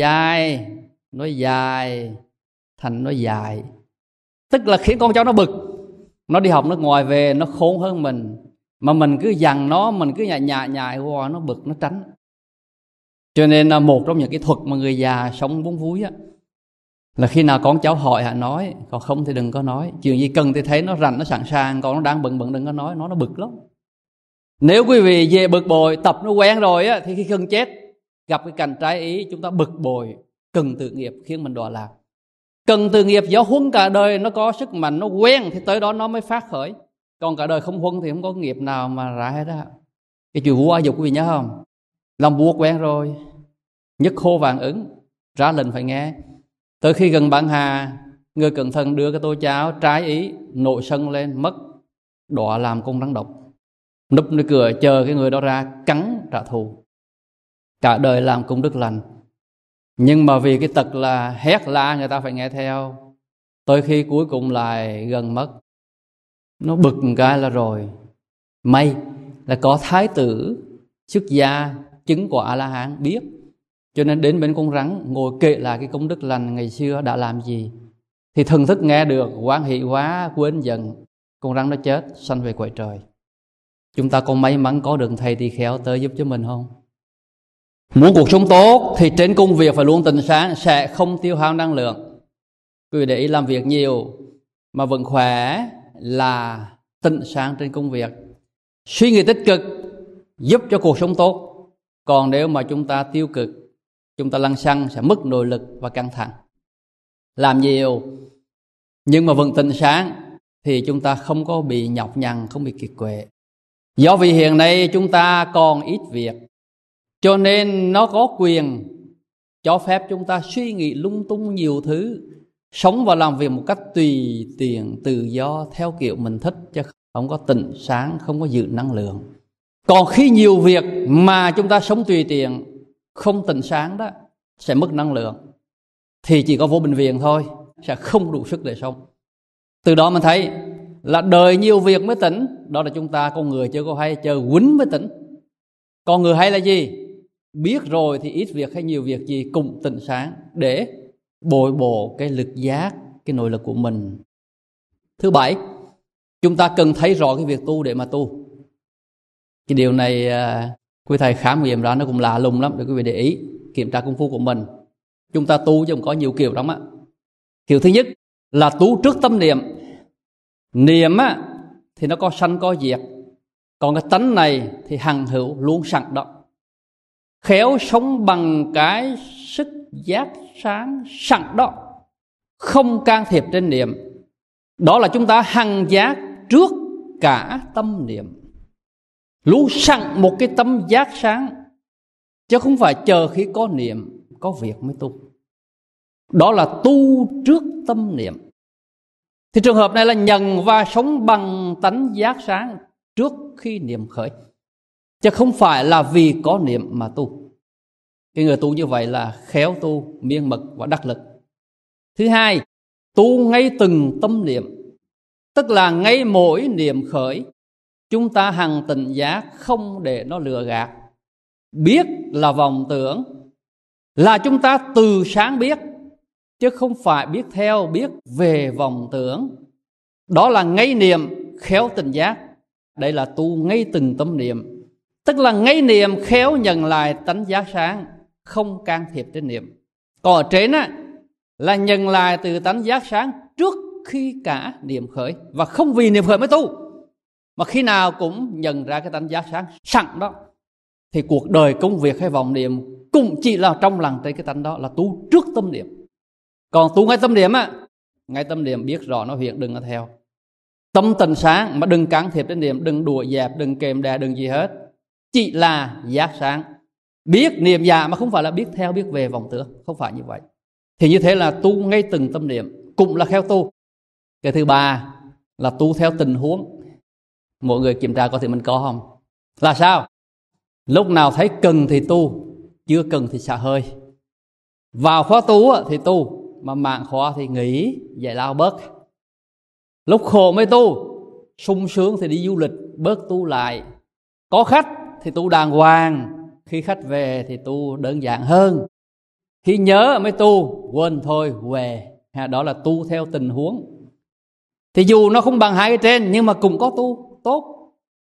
dài thành nói dài, tức là khiến con cháu nó bực. Nó đi học nước ngoài về nó khôn hơn mình, mà mình cứ dằn nó, mình cứ nhại qua nó bực, nó tránh. Cho nên một trong những cái thuật mà người già sống vốn vui là khi nào con cháu hỏi nói, còn không thì đừng có nói. Chuyện gì cần thì thấy nó rảnh, nó sẵn sàng, còn nó đang bận đừng có nói, nó bực lắm. Nếu quý vị về bực bội, tập nó quen rồi thì khi gần chết gặp cái cảnh trái ý, chúng ta bực bội, cần tự nghiệp khiến mình đọa lạc. Cần tự nghiệp do huân cả đời, nó có sức mạnh, nó quen thì tới đó nó mới phát khởi. Còn cả đời không huân thì không có nghiệp nào mà ra hết á. Cái chuyện vua Ai Dục quý vị nhớ không? Làm vua quen rồi, nhất hô vạn ứng, ra lệnh phải nghe. Tới khi gần bản hà, người cẩn thận đưa cái tô cháo trái ý, nội sân lên mất, đọa làm con rắn độc, núp nơi cửa chờ cái người đó ra cắn trả thù. Cả đời làm công đức lành, Nhưng mà vì cái tật là hét la người ta phải nghe theo, tới khi cuối cùng lại gần mất. Nó bực một cái là rồi. May là có thái tử xuất gia chứng quả A-la-hán biết, cho nên đến bên con rắn ngồi kể lại cái công đức lành ngày xưa đã làm gì. Thì thần thức nghe được, hoan hỷ quá quên dần, con rắn nó chết, sanh về cõi trời. Chúng ta có may mắn có được thầy tỳ kheo tới giúp cho mình không? Muốn cuộc sống tốt thì trên công việc phải luôn tỉnh sáng, sẽ không tiêu hao năng lượng. Quý vị để ý, làm việc nhiều mà vẫn khỏe là tỉnh sáng trên công việc. Suy nghĩ tích cực giúp cho cuộc sống tốt. Còn nếu mà chúng ta tiêu cực, chúng ta lăng xăng sẽ mất nội lực và căng thẳng. Làm nhiều nhưng mà vẫn tỉnh sáng thì chúng ta không có bị nhọc nhằn, không bị kiệt quệ. Do vì hiện nay chúng ta còn ít việc, cho nên nó có quyền cho phép chúng ta suy nghĩ lung tung nhiều thứ, sống và làm việc một cách tùy tiện, tự do theo kiểu mình thích, chứ không có tỉnh sáng, không có giữ năng lượng. Còn khi nhiều việc mà chúng ta sống tùy tiện, không tỉnh sáng đó, sẽ mất năng lượng, thì chỉ có vô bệnh viện thôi, sẽ không đủ sức để sống. Từ đó mình thấy là đời nhiều việc mới tỉnh. Đó là chúng ta con người chưa có hay, chờ quýnh mới tỉnh. Con người hay là gì? Biết rồi thì ít việc hay nhiều việc gì cũng tỉnh sáng để bồi bổ cái lực giác, cái nội lực của mình. Thứ bảy, chúng ta cần thấy rõ cái việc tu để mà tu. Cái điều này quý thầy khám nghiệm ra nó cũng lạ lùng lắm, để quý vị để ý, kiểm tra công phu của mình. Chúng ta tu chứ không có nhiều kiểu lắm á. Kiểu thứ nhất là tu trước tâm niệm. Niệm á thì nó có sanh có diệt, còn cái tánh này thì hằng hữu luôn sẵn đó. Khéo sống bằng cái sức giác sáng sẵn đó, không can thiệp trên niệm. Đó là chúng ta hằng giác trước cả tâm niệm, luôn sẵn một cái tâm giác sáng, chứ không phải chờ khi có niệm, có việc mới tu. Đó là tu trước tâm niệm. Thì trường hợp này là nhận và sống bằng tánh giác sáng trước khi niệm khởi, chứ không phải là vì có niệm mà tu. Cái người tu như vậy là khéo tu, miên mật và đắc lực. Thứ hai, tu ngay từng tâm niệm, tức là ngay mỗi niệm khởi, chúng ta hằng tỉnh giác, không để nó lừa gạt. Biết là vọng tưởng, là chúng ta từ sáng biết, chứ không phải biết theo, biết về vọng tưởng. Đó là ngay niệm, khéo tỉnh giác. Đây là tu ngay từng tâm niệm, tức là ngay niệm khéo nhận lại tánh giác sáng, không can thiệp trên niệm. Còn ở trên á là nhận lại từ tánh giác sáng trước khi cả niệm khởi, và không vì niệm khởi mới tu, mà khi nào cũng nhận ra cái tánh giác sáng sẵn đó. Thì cuộc đời công việc hay vọng niệm cũng chỉ là trong lặng trên cái tánh đó, là tu trước tâm niệm. Còn tu ngay tâm niệm á, ngay tâm niệm biết rõ nó hiện, đừng có theo. Tâm tỉnh sáng mà đừng can thiệp đến niệm, đừng đùa dẹp, đừng kèm đè, đừng gì hết. Chỉ là giác sáng. Biết niệm dạ mà không phải là biết theo, biết về vọng tưởng, không phải như vậy. Thì như thế là tu ngay từng tâm niệm, cũng là khéo tu. Cái thứ ba là tu theo tình huống. Mọi người kiểm tra coi thì mình có không? Là sao? Lúc nào thấy cần thì tu, chưa cần thì xả hơi. Vào khóa tu thì tu, mà mạng khóa thì nghỉ, giải lao bớt. Lúc khổ mới tu, sung sướng thì đi du lịch, bớt tu lại. Có khách thì tu đàng hoàng, khi khách về thì tu đơn giản hơn. Khi nhớ mới tu, quên thôi về. Đó là tu theo tình huống. Thì dù nó không bằng hai cái trên, nhưng mà cũng có tu tốt.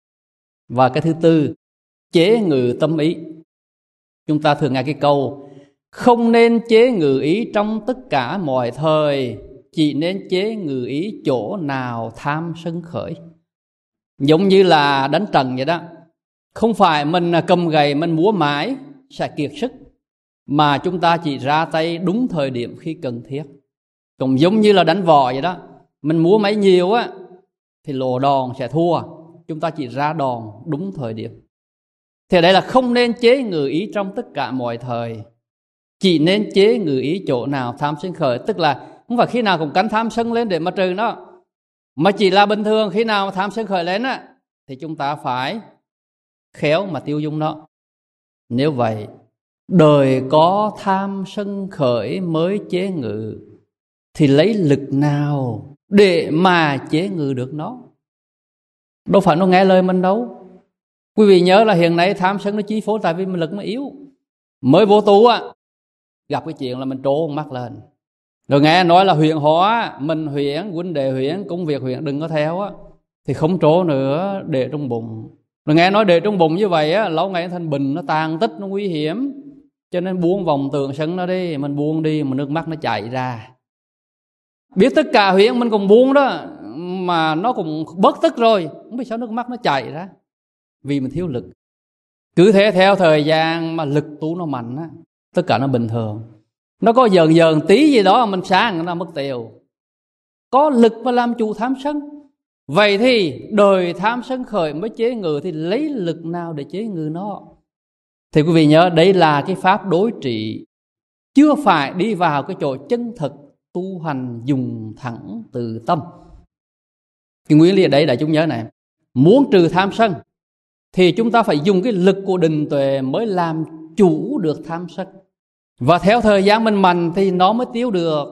Và cái thứ tư, chế ngự tâm ý. Chúng ta thường nghe cái câu không nên chế ngự ý trong tất cả mọi thời, chỉ nên chế ngự ý chỗ nào tham sân khởi. Giống như là đánh trận vậy đó. Không phải mình cầm gậy mình múa mãi sẽ kiệt sức, mà chúng ta chỉ ra tay đúng thời điểm khi cần thiết. Cũng giống như là đánh võ vậy đó. Mình múa máy nhiều á thì lộ đòn sẽ thua. Chúng ta chỉ ra đòn đúng thời điểm. Thì đây là không nên chế ngự ý trong tất cả mọi thời, chỉ nên chế ngự ý chỗ nào tham sân khởi. Tức là không phải khi nào cũng cắn tham sân lên để mà trừ nó, mà chỉ là bình thường khi nào tham sân khởi lên á thì chúng ta phải khéo mà tiêu dung nó. Nếu vậy đời có tham sân khởi mới chế ngự, thì lấy lực nào để mà chế ngự được nó? Đâu phải nó nghe lời mình đâu. Quý vị nhớ là hiện nay tham sân nó chi phối tại vì mình lực nó yếu. Mới vô tu á, gặp cái chuyện là mình trố mắt lên, rồi nghe nói là huyện hóa, mình huyện, huynh đệ huyện, công việc huyện, đừng có theo á, thì không trố nữa, để trong bụng. Rồi nghe nói để trong bụng như vậy á, lâu ngày thành bình, nó tàn tích, nó nguy hiểm. Cho nên buông vòng tượng sân nó đi, mình buông đi mà nước mắt nó chảy ra. Biết tất cả huyện mình cũng buông đó, mà nó cũng bớt tức rồi, không biết sao nước mắt nó chảy ra, vì mình thiếu lực. Cứ thế theo thời gian mà lực tu nó mạnh á, tất cả nó bình thường. Nó có dần dần tí gì đó mình sáng nó mất tiêu. Có lực mà làm chủ tham sân. Vậy thì đời tham sân khởi mới chế ngự, thì lấy lực nào để chế ngự nó? Thì quý vị nhớ, đây là cái pháp đối trị, chưa phải đi vào cái chỗ chân thực tu hành dùng thẳng từ tâm. Cái nguyên lý ở đây đại chúng nhớ này, muốn trừ tham sân thì chúng ta phải dùng cái lực của định tuệ mới làm chủ được tham sân. Và theo thời gian mình mạnh thì nó mới tiêu được.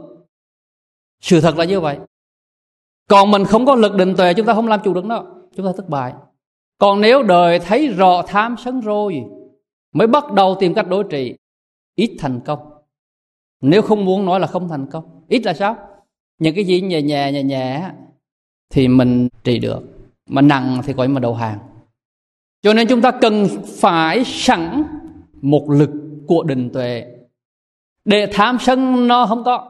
Sự thật là như vậy. Còn mình không có lực định tuệ, chúng ta không làm chủ được nó, chúng ta thất bại. Còn nếu đời thấy rõ tham sân rồi mới bắt đầu tìm cách đối trị, ít thành công. Nếu không muốn nói là không thành công. Ít là sao? Những cái gì nhẹ nhẹ thì mình trị được, mà nặng thì coi mà đầu hàng. Cho nên chúng ta cần phải sẵn một lực của định tuệ để tham sân nó không có.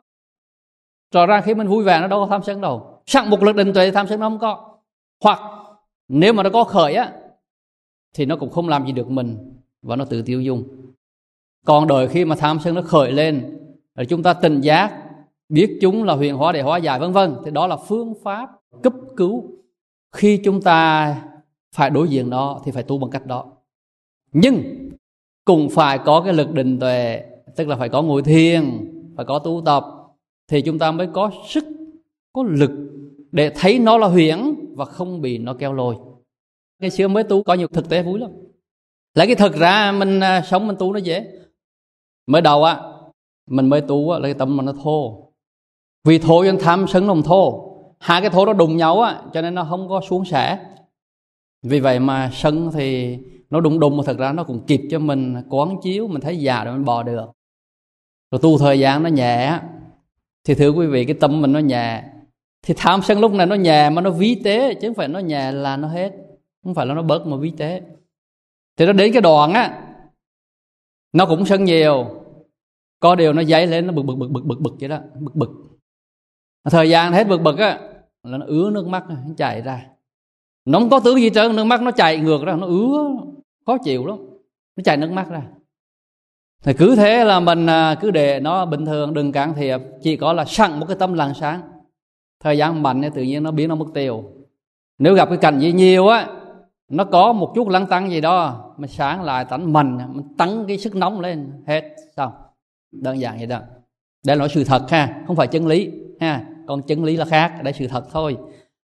Rõ ràng khi mình vui vẻ nó đâu có tham sân đâu. Sẵn một lực định tuệ thì tham sân nó không có. Hoặc nếu mà nó có khởi á, thì nó cũng không làm gì được mình, và nó tự tiêu dung. Còn đời khi mà tham sân nó khởi lên, rồi chúng ta tỉnh giác, biết chúng là huyền hóa để hóa giải vân vân, thì đó là phương pháp cấp cứu. Khi chúng ta phải đối diện nó thì phải tu bằng cách đó. Nhưng cũng phải có cái lực định tuệ, tức là phải có ngồi thiền, phải có tu tập, thì chúng ta mới có sức, có lực để thấy nó là huyễn và không bị nó kéo lôi. Ngày xưa mới tu có nhiều thực tế vui lắm. Lấy cái thực ra mình sống mình tu nó dễ. Mới đầu á, mình mới tu á, là cái tâm mình nó thô. Vì thô cho tham sân nó thô. Hai cái thô nó đụng nhau á, cho nên nó không có suôn sẻ. Vì vậy mà sân thì nó đụng mà thật ra nó cũng kịp cho mình quán chiếu, mình thấy già rồi mình bò được. Rồi tu thời gian nó nhẹ, thì thưa quý vị, cái tâm mình nó nhẹ, thì tham sân lúc này nó nhẹ mà nó vi tế, chứ không phải nó nhẹ là nó hết, không phải là nó bớt mà vi tế. Thì nó đến cái đoạn á, nó cũng sân nhiều, có điều nó dấy lên, nó bực vậy đó, bực. Thời gian hết bực á, là nó ứa nước mắt, nó chảy ra. Nó không có tướng gì trơn, nước mắt nó chảy ngược ra, nó ứa, khó chịu lắm, nó chảy nước mắt ra. Thì cứ thế là mình cứ để nó bình thường, đừng can thiệp, chỉ có là sẵn một cái tâm lặng sáng. Thời gian mạnh thì tự nhiên nó biến nó mất tiêu. Nếu gặp cái cảnh gì nhiều á, nó có một chút lăng tăng gì đó, mình sáng lại tánh mình tăng cái sức nóng lên, hết, xong. Đơn giản vậy đó. Đây là nói sự thật ha, không phải chân lý ha. Còn chân lý là khác, đây sự thật thôi.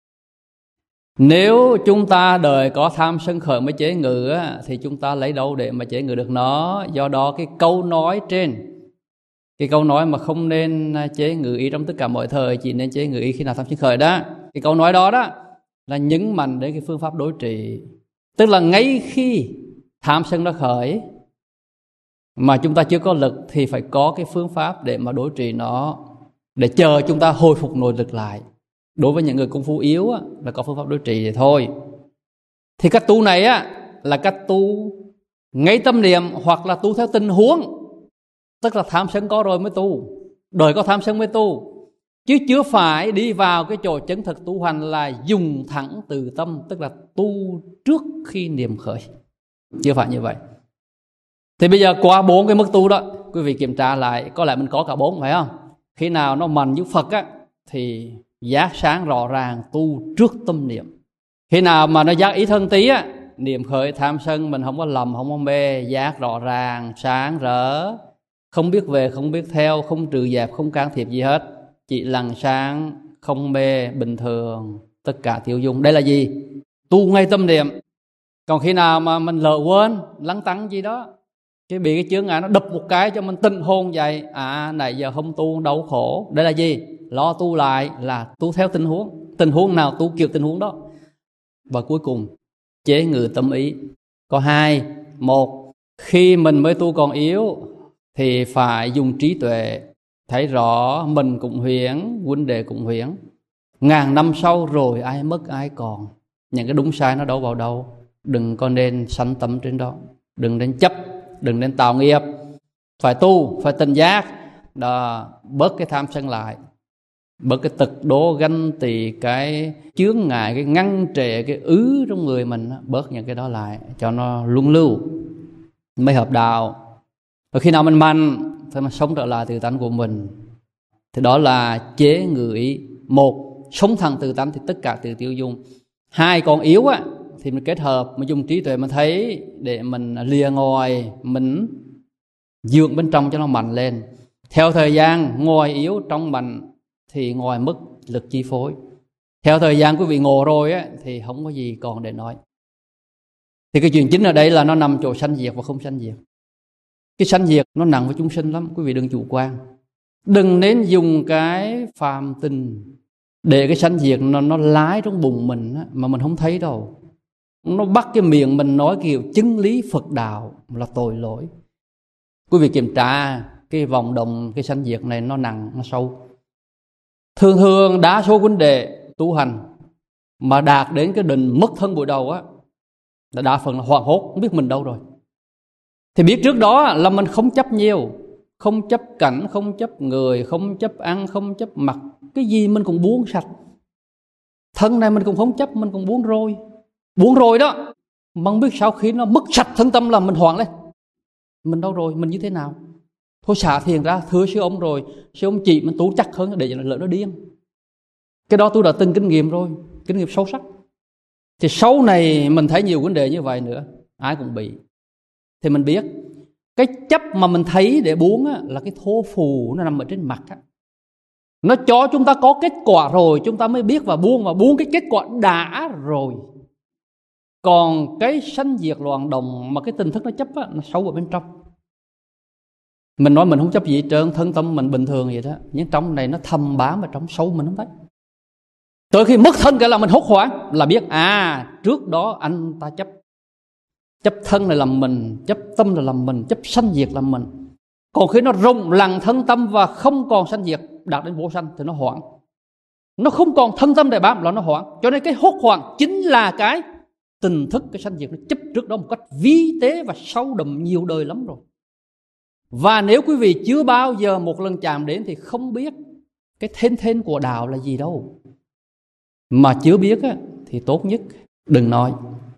Nếu chúng ta đời có tham sân khởi mới chế ngự á, thì chúng ta lấy đâu để mà chế ngự được nó? Do đó cái câu nói trên, cái câu nói mà không nên chế ngự ý trong tất cả mọi thời, chỉ nên chế ngự ý khi nào tham sân khởi đó, cái câu nói đó đó là nhấn mạnh đến cái phương pháp đối trị. Tức là ngay khi tham sân nó khởi mà chúng ta chưa có lực, thì phải có cái phương pháp để mà đối trị nó, để chờ chúng ta hồi phục nội lực lại. Đối với những người công phu yếu á, là có phương pháp đối trị vậy thôi. Thì cách tu này á, là cách tu ngay tâm niệm, hoặc là tu theo tình huống. Tức là tham sân có rồi mới tu, đời có tham sân mới tu, chứ chưa phải đi vào cái chỗ chân thực tu hành là dùng thẳng từ tâm, tức là tu trước khi niệm khởi, chưa phải như vậy. Thì bây giờ qua 4 cái mức tu đó, quý vị kiểm tra lại, có lẽ mình có cả 4 phải không? Khi nào nó mạnh như Phật á, thì giác sáng rõ ràng, tu trước tâm niệm. Khi nào mà nó giác ý thân tí á, niệm khởi tham sân mình không có lầm, không có mê, giác rõ ràng, sáng rỡ, không biết về, không biết theo, không trừ dẹp, không can thiệp gì hết, chỉ lặng sáng, không mê, bình thường, tất cả tiêu dung. Đây là gì? Tu ngay tâm niệm. Còn khi nào mà mình lỡ quên, lắng tăng gì đó, Cái bị cái chướng ngại nó đập một cái cho mình tinh hồn dậy. Nãy giờ không tu đau khổ. Đây là gì? Lo tu lại là tu theo tình huống. Tình huống nào tu kiểu tình huống đó. Và cuối cùng chế ngự tâm ý. Có hai. Một, khi mình mới tu còn yếu thì phải dùng trí tuệ, thấy rõ mình cũng huyễn, huynh đệ cũng huyễn. Ngàn năm sau rồi ai mất ai còn. Những cái đúng sai nó đâu vào đâu. Đừng có nên sanh tâm trên đó. Đừng nên chấp, đừng nên tạo nghiệp. Phải tu, phải tỉnh giác đó, bớt cái tham sân lại, bớt cái tật đố ganh tị, cái chướng ngại, cái ngăn trệ, cái trong người mình. Bớt những cái đó lại cho nó luân lưu mới hợp đạo. Và khi nào mình mạnh thì mình sống trở lại tự tánh của mình. Thì đó là chế ngự ý. Một, sống thẳng tự tánh thì tất cả tự tiêu dung. Hai, còn yếu á thì mình kết hợp, mình dùng trí tuệ mình thấy để mình lìa ngoài, mình dưỡng bên trong cho nó mạnh lên. Theo thời gian ngoài yếu trong mạnh thì ngoài mất lực chi phối. Theo thời gian quý vị ngộ rồi á thì không có gì còn để nói. Thì cái chuyện chính ở đây là nó nằm chỗ sanh diệt và không sanh diệt. Cái sanh diệt nó nặng với chúng sinh lắm, quý vị đừng chủ quan. Đừng nên dùng cái phàm tình để cái sanh diệt nó lái trong bụng mình á, mà mình không thấy đâu. Nó bắt cái miệng mình nói kiểu chứng lý Phật đạo là tội lỗi. Quý vị kiểm tra cái vòng đồng cái sanh diệt này nó nặng, nó sâu. Thường thường đa số huynh đệ tu hành mà đạt đến cái đỉnh mất thân buổi đầu á, là đa phần là hoảng hốt, không biết mình đâu rồi. Thì biết trước đó là mình không chấp nhiều, không chấp cảnh, không chấp người, không chấp ăn, không chấp mặc. Cái gì mình cũng buông sạch. Thân này mình cũng không chấp, mình cũng buông rồi. Buông rồi đó, mà không biết sao khi nó mất sạch thân tâm là mình hoảng lên. Mình đâu rồi, mình như thế nào? Thôi xả thiền ra, thưa sư ông rồi, sư ông chỉ mình tu chắc hơn để lỡ nó điên. Cái đó tôi đã từng kinh nghiệm rồi, kinh nghiệm sâu sắc. Thì sau này mình thấy nhiều vấn đề như vậy nữa, ai cũng bị. Thì mình biết cái chấp mà mình thấy để buông á, là cái thô phù nó nằm ở trên mặt á. Nó cho chúng ta có kết quả rồi chúng ta mới biết và buông cái kết quả đã rồi. Còn cái sanh diệt loạn động mà cái tình thức nó chấp á, nó sâu ở bên trong. Mình nói mình không chấp gì hết trơn, thân tâm mình bình thường vậy đó, nhưng trong này nó thầm bám ở trong sâu mình không thấy. Tới khi mất thân cái là mình hốt hoảng, là biết trước đó anh ta chấp thân là làm mình, chấp tâm là làm mình, chấp sanh diệt làm mình. Còn khi nó rung lặng thân tâm và không còn sanh diệt, đạt đến vô sanh thì nó hoảng. Nó không còn thân tâm để bám là nó hoảng. Cho nên cái hốt hoảng chính là cái tình thức, cái sanh diệt nó chấp trước đó một cách vi tế và sâu đậm nhiều đời lắm rồi. Và nếu quý vị chưa bao giờ một lần chạm đến thì không biết cái thên của đạo là gì đâu. Mà chưa biết á, thì tốt nhất đừng nói.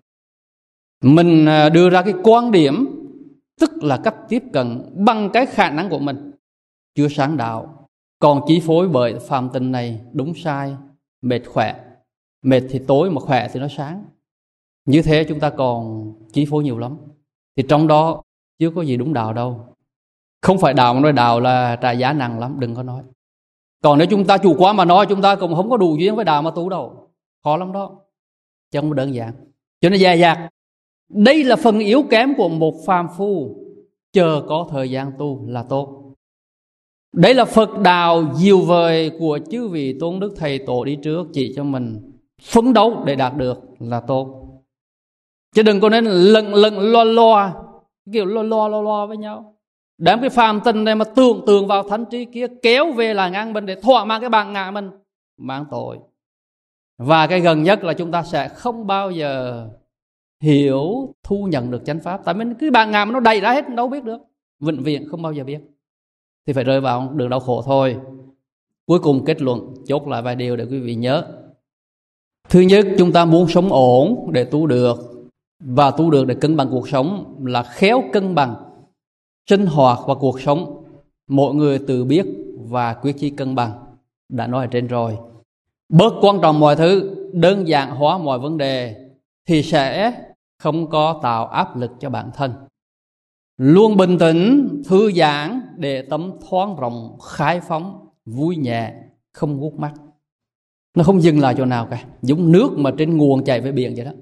Mình đưa ra cái quan điểm, tức là cách tiếp cận bằng cái khả năng của mình, chưa sáng đạo, còn chi phối bởi phàm tình này đúng sai, mệt khỏe. Mệt thì tối mà khỏe thì nó sáng. Như thế chúng ta còn chi phối nhiều lắm. Thì trong đó chưa có gì đúng đạo đâu. Không phải đạo mà nói đạo là trả giá nặng lắm, đừng có nói. Còn nếu chúng ta chủ quá mà nói, chúng ta cũng không có đủ duyên với đạo mà tu đâu. Khó lắm đó, chứ không đơn giản. Cho nên dè dặt. Đây là phần yếu kém của một phàm phu, chờ có thời gian tu là tốt. Đây là Phật đạo diệu vời của chư vị tôn đức thầy tổ đi trước, chỉ cho mình phấn đấu để đạt được là tốt. Chứ đừng có nên lận lo kiểu lo với nhau. Đem cái phàm tình này mà tưởng tượng vào thánh trí kia, kéo về là ngang mình để thỏa mãn cái bản ngã mình, mang tội. Và cái gần nhất là chúng ta sẽ không bao giờ hiểu, thu nhận được chánh pháp. Tại vì cái bản ngã nó đầy ra hết, đâu biết được. Vĩnh viễn không bao giờ biết. Thì phải rơi vào đường đau khổ thôi. Cuối cùng kết luận, chốt lại vài điều để quý vị nhớ. Thứ nhất, chúng ta muốn sống ổn để tu được. Và tu được để cân bằng cuộc sống là khéo cân bằng sinh hoạt và cuộc sống. Mỗi người tự biết và quyết chí cân bằng. Đã nói ở trên rồi. Bớt quan trọng mọi thứ, đơn giản hóa mọi vấn đề thì sẽ không có tạo áp lực cho bản thân. Luôn bình tĩnh, thư giãn để tâm thoáng rộng, khai phóng, vui nhẹ, không gút mắt. Nó không dừng lại chỗ nào cả. Giống nước mà trên nguồn chảy về biển vậy đó.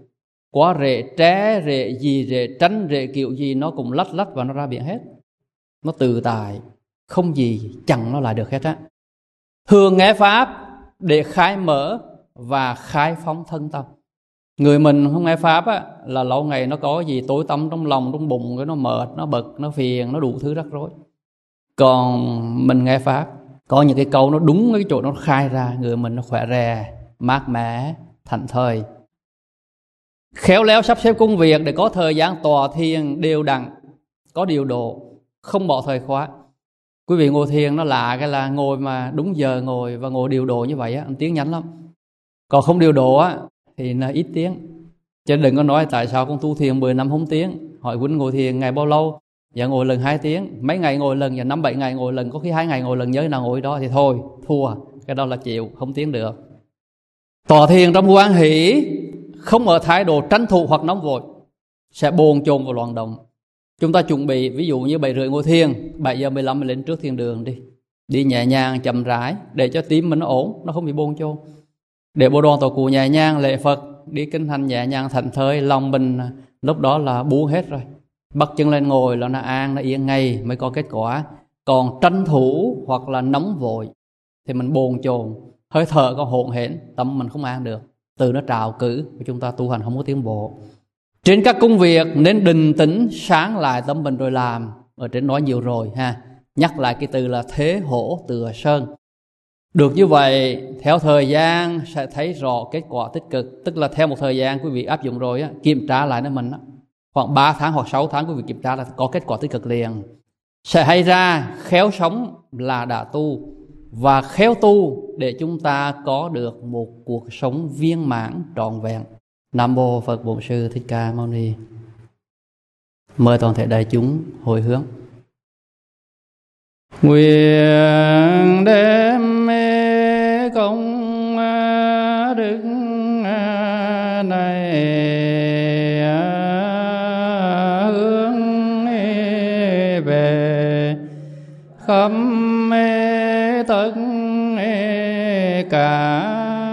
Quá rễ tre, rễ gì, rễ tránh, rễ kiểu gì nó cũng lách lách và nó ra biển hết. Nó tự tại, không gì chặn nó lại được hết á. Thường nghe Pháp để khai mở và khai phóng thân tâm. Người mình không nghe Pháp á, là lâu ngày nó có gì tối tăm trong lòng, trong bụng, cái nó mệt, nó bực, nó phiền, nó đủ thứ rắc rối. Còn mình nghe Pháp, có những cái câu nó đúng cái chỗ nó khai ra, người mình nó khỏe rè, mát mẻ, thảnh thơi. Khéo léo sắp xếp công việc để có thời gian tọa thiền đều đặn, có điều độ, không bỏ thời khóa. Quý vị ngồi thiền nó lạ cái là ngồi mà đúng giờ ngồi và ngồi điều độ như vậy á, tiếng nhanh lắm. Còn không điều độ á thì là ít tiếng. Chứ đừng có nói tại sao con tu thiền 10 năm không tiếng. Hỏi Quýnh ngồi thiền ngày bao lâu? Dạ ngồi lần 2 tiếng. Mấy ngày ngồi lần, dạ 5-7 ngày ngồi lần, có khi 2 ngày ngồi lần, nhớ nào ngồi đó thì thôi, thua. Cái đó là chịu, không tiến được. Tọa thiền trong hoan hỷ, không ở thái độ tranh thủ hoặc nóng vội, sẽ bồn chồn và loạn động. Chúng ta chuẩn bị, ví dụ như 7:30 ngồi thiền, 7:15 mình lên trước thiền đường đi. Đi nhẹ nhàng, chậm rãi, để cho tim mình nó ổn, nó không bị bồn chồn. Để bộ đoàn tổ cụ nhẹ nhàng, lễ Phật, đi kinh hành nhẹ nhàng, thảnh thơi, lòng mình lúc đó là buông hết rồi. Bắt chân lên ngồi là nó an, nó yên ngay mới có kết quả. Còn tranh thủ hoặc là nóng vội thì mình bồn chồn, hơi thở có hỗn hển, tâm mình không an được, từ nó trào cử, chúng ta tu hành không có tiến bộ. Trên các công việc nên định tĩnh, sáng lại tâm mình rồi làm. Ở trên nói nhiều rồi ha. Nhắc lại cái từ là thế hổ tựa sơn. Được như vậy, theo thời gian sẽ thấy rõ kết quả tích cực. Tức là theo một thời gian quý vị áp dụng rồi á, kiểm tra lại nó mình á, khoảng 3 tháng hoặc 6 tháng quý vị kiểm tra là có kết quả tích cực liền. Sẽ hay ra khéo sống là đã tu, và khéo tu để chúng ta có được một cuộc sống viên mãn trọn vẹn. Nam mô Phật Bổn Sư Thích Ca Mâu Ni. Mời toàn thể đại chúng hồi hướng. Nguyện đem công đức này hướng về khắp tất cả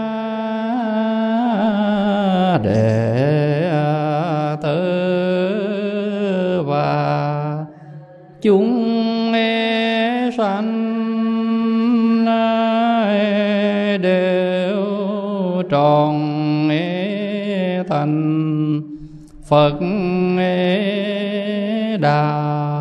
đệ tử và chúng sanh đều tròn thành Phật Đà.